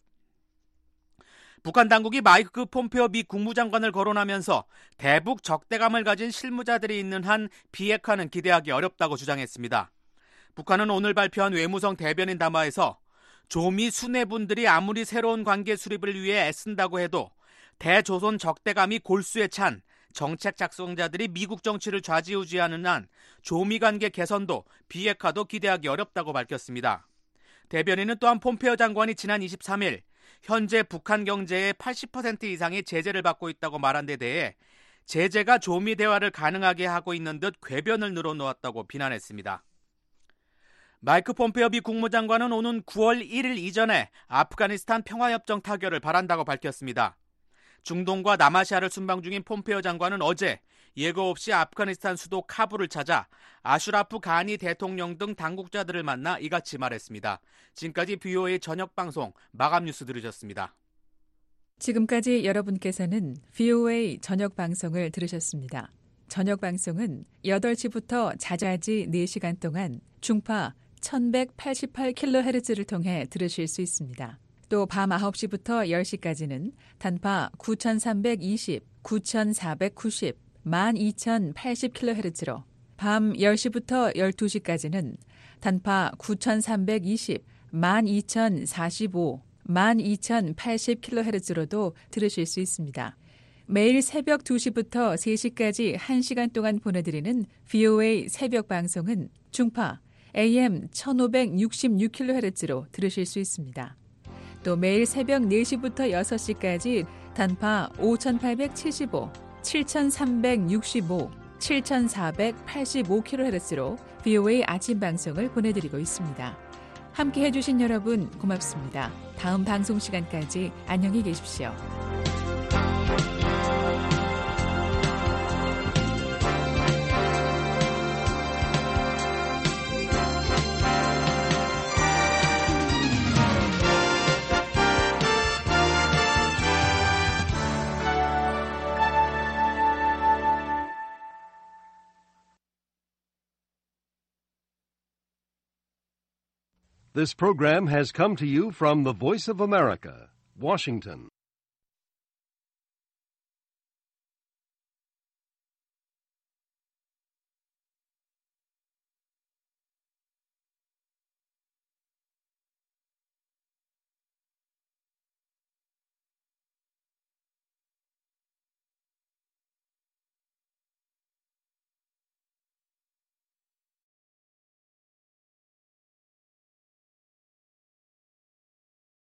[SPEAKER 1] 북한 당국이 마이크 폼페오 미 국무장관을 거론하면서 대북 적대감을 가진 실무자들이 있는 한 비핵화는 기대하기 어렵다고 주장했습니다. 북한은 오늘 발표한 외무성 대변인 담화에서 조미 수뇌분들이 아무리 새로운 관계 수립을 위해 애쓴다고 해도 대조선 적대감이 골수에 찬 정책 작성자들이 미국 정치를 좌지우지하는 한 조미 관계 개선도 비핵화도 기대하기 어렵다고 밝혔습니다. 대변인은 또한 폼페오 장관이 지난 23일 현재 북한 경제의 80% 이상이 제재를 받고 있다고 말한 데 대해 제재가 조미 대화를 가능하게 하고 있는 듯 궤변을 늘어놓았다고 비난했습니다. 마이크 폼페오 미 국무장관은 오는 9월 1일 이전에 아프가니스탄 평화협정 타결을 바란다고 밝혔습니다. 중동과 남아시아를 순방 중인 폼페오 장관은 어제 예고 없이 아프가니스탄 수도 카불을 찾아 아슈라프 가니 대통령 등 당국자들을 만나 이같이 말했습니다. 지금까지 VOA 저녁 방송 마감 뉴스 들으셨습니다.
[SPEAKER 3] 지금까지 여러분께서는 VOA 저녁 방송을 들으셨습니다. 저녁 방송은 8시부터 자자지 4시간 동안 중파 1188kHz를 통해 들으실 수 있습니다. 또 밤 9시부터 10시까지는 단파 9320, 9490, 12080kHz로 밤 10시부터 12시까지는 단파 9320, 12045, 12080kHz로도 들으실 수 있습니다. 매일 새벽 2시부터 3시까지 1시간 동안 보내드리는 VOA 새벽 방송은 중파 AM 1566kHz로 들으실 수 있습니다. 또 매일 새벽 4시부터 6시까지 단파 5875, 7365, 7485kHz로 VOA 아침 방송을 보내드리고 있습니다. 함께 해주신 여러분 고맙습니다. 다음 방송 시간까지 안녕히 계십시오.
[SPEAKER 2] This program has come to you from the Voice of America, Washington.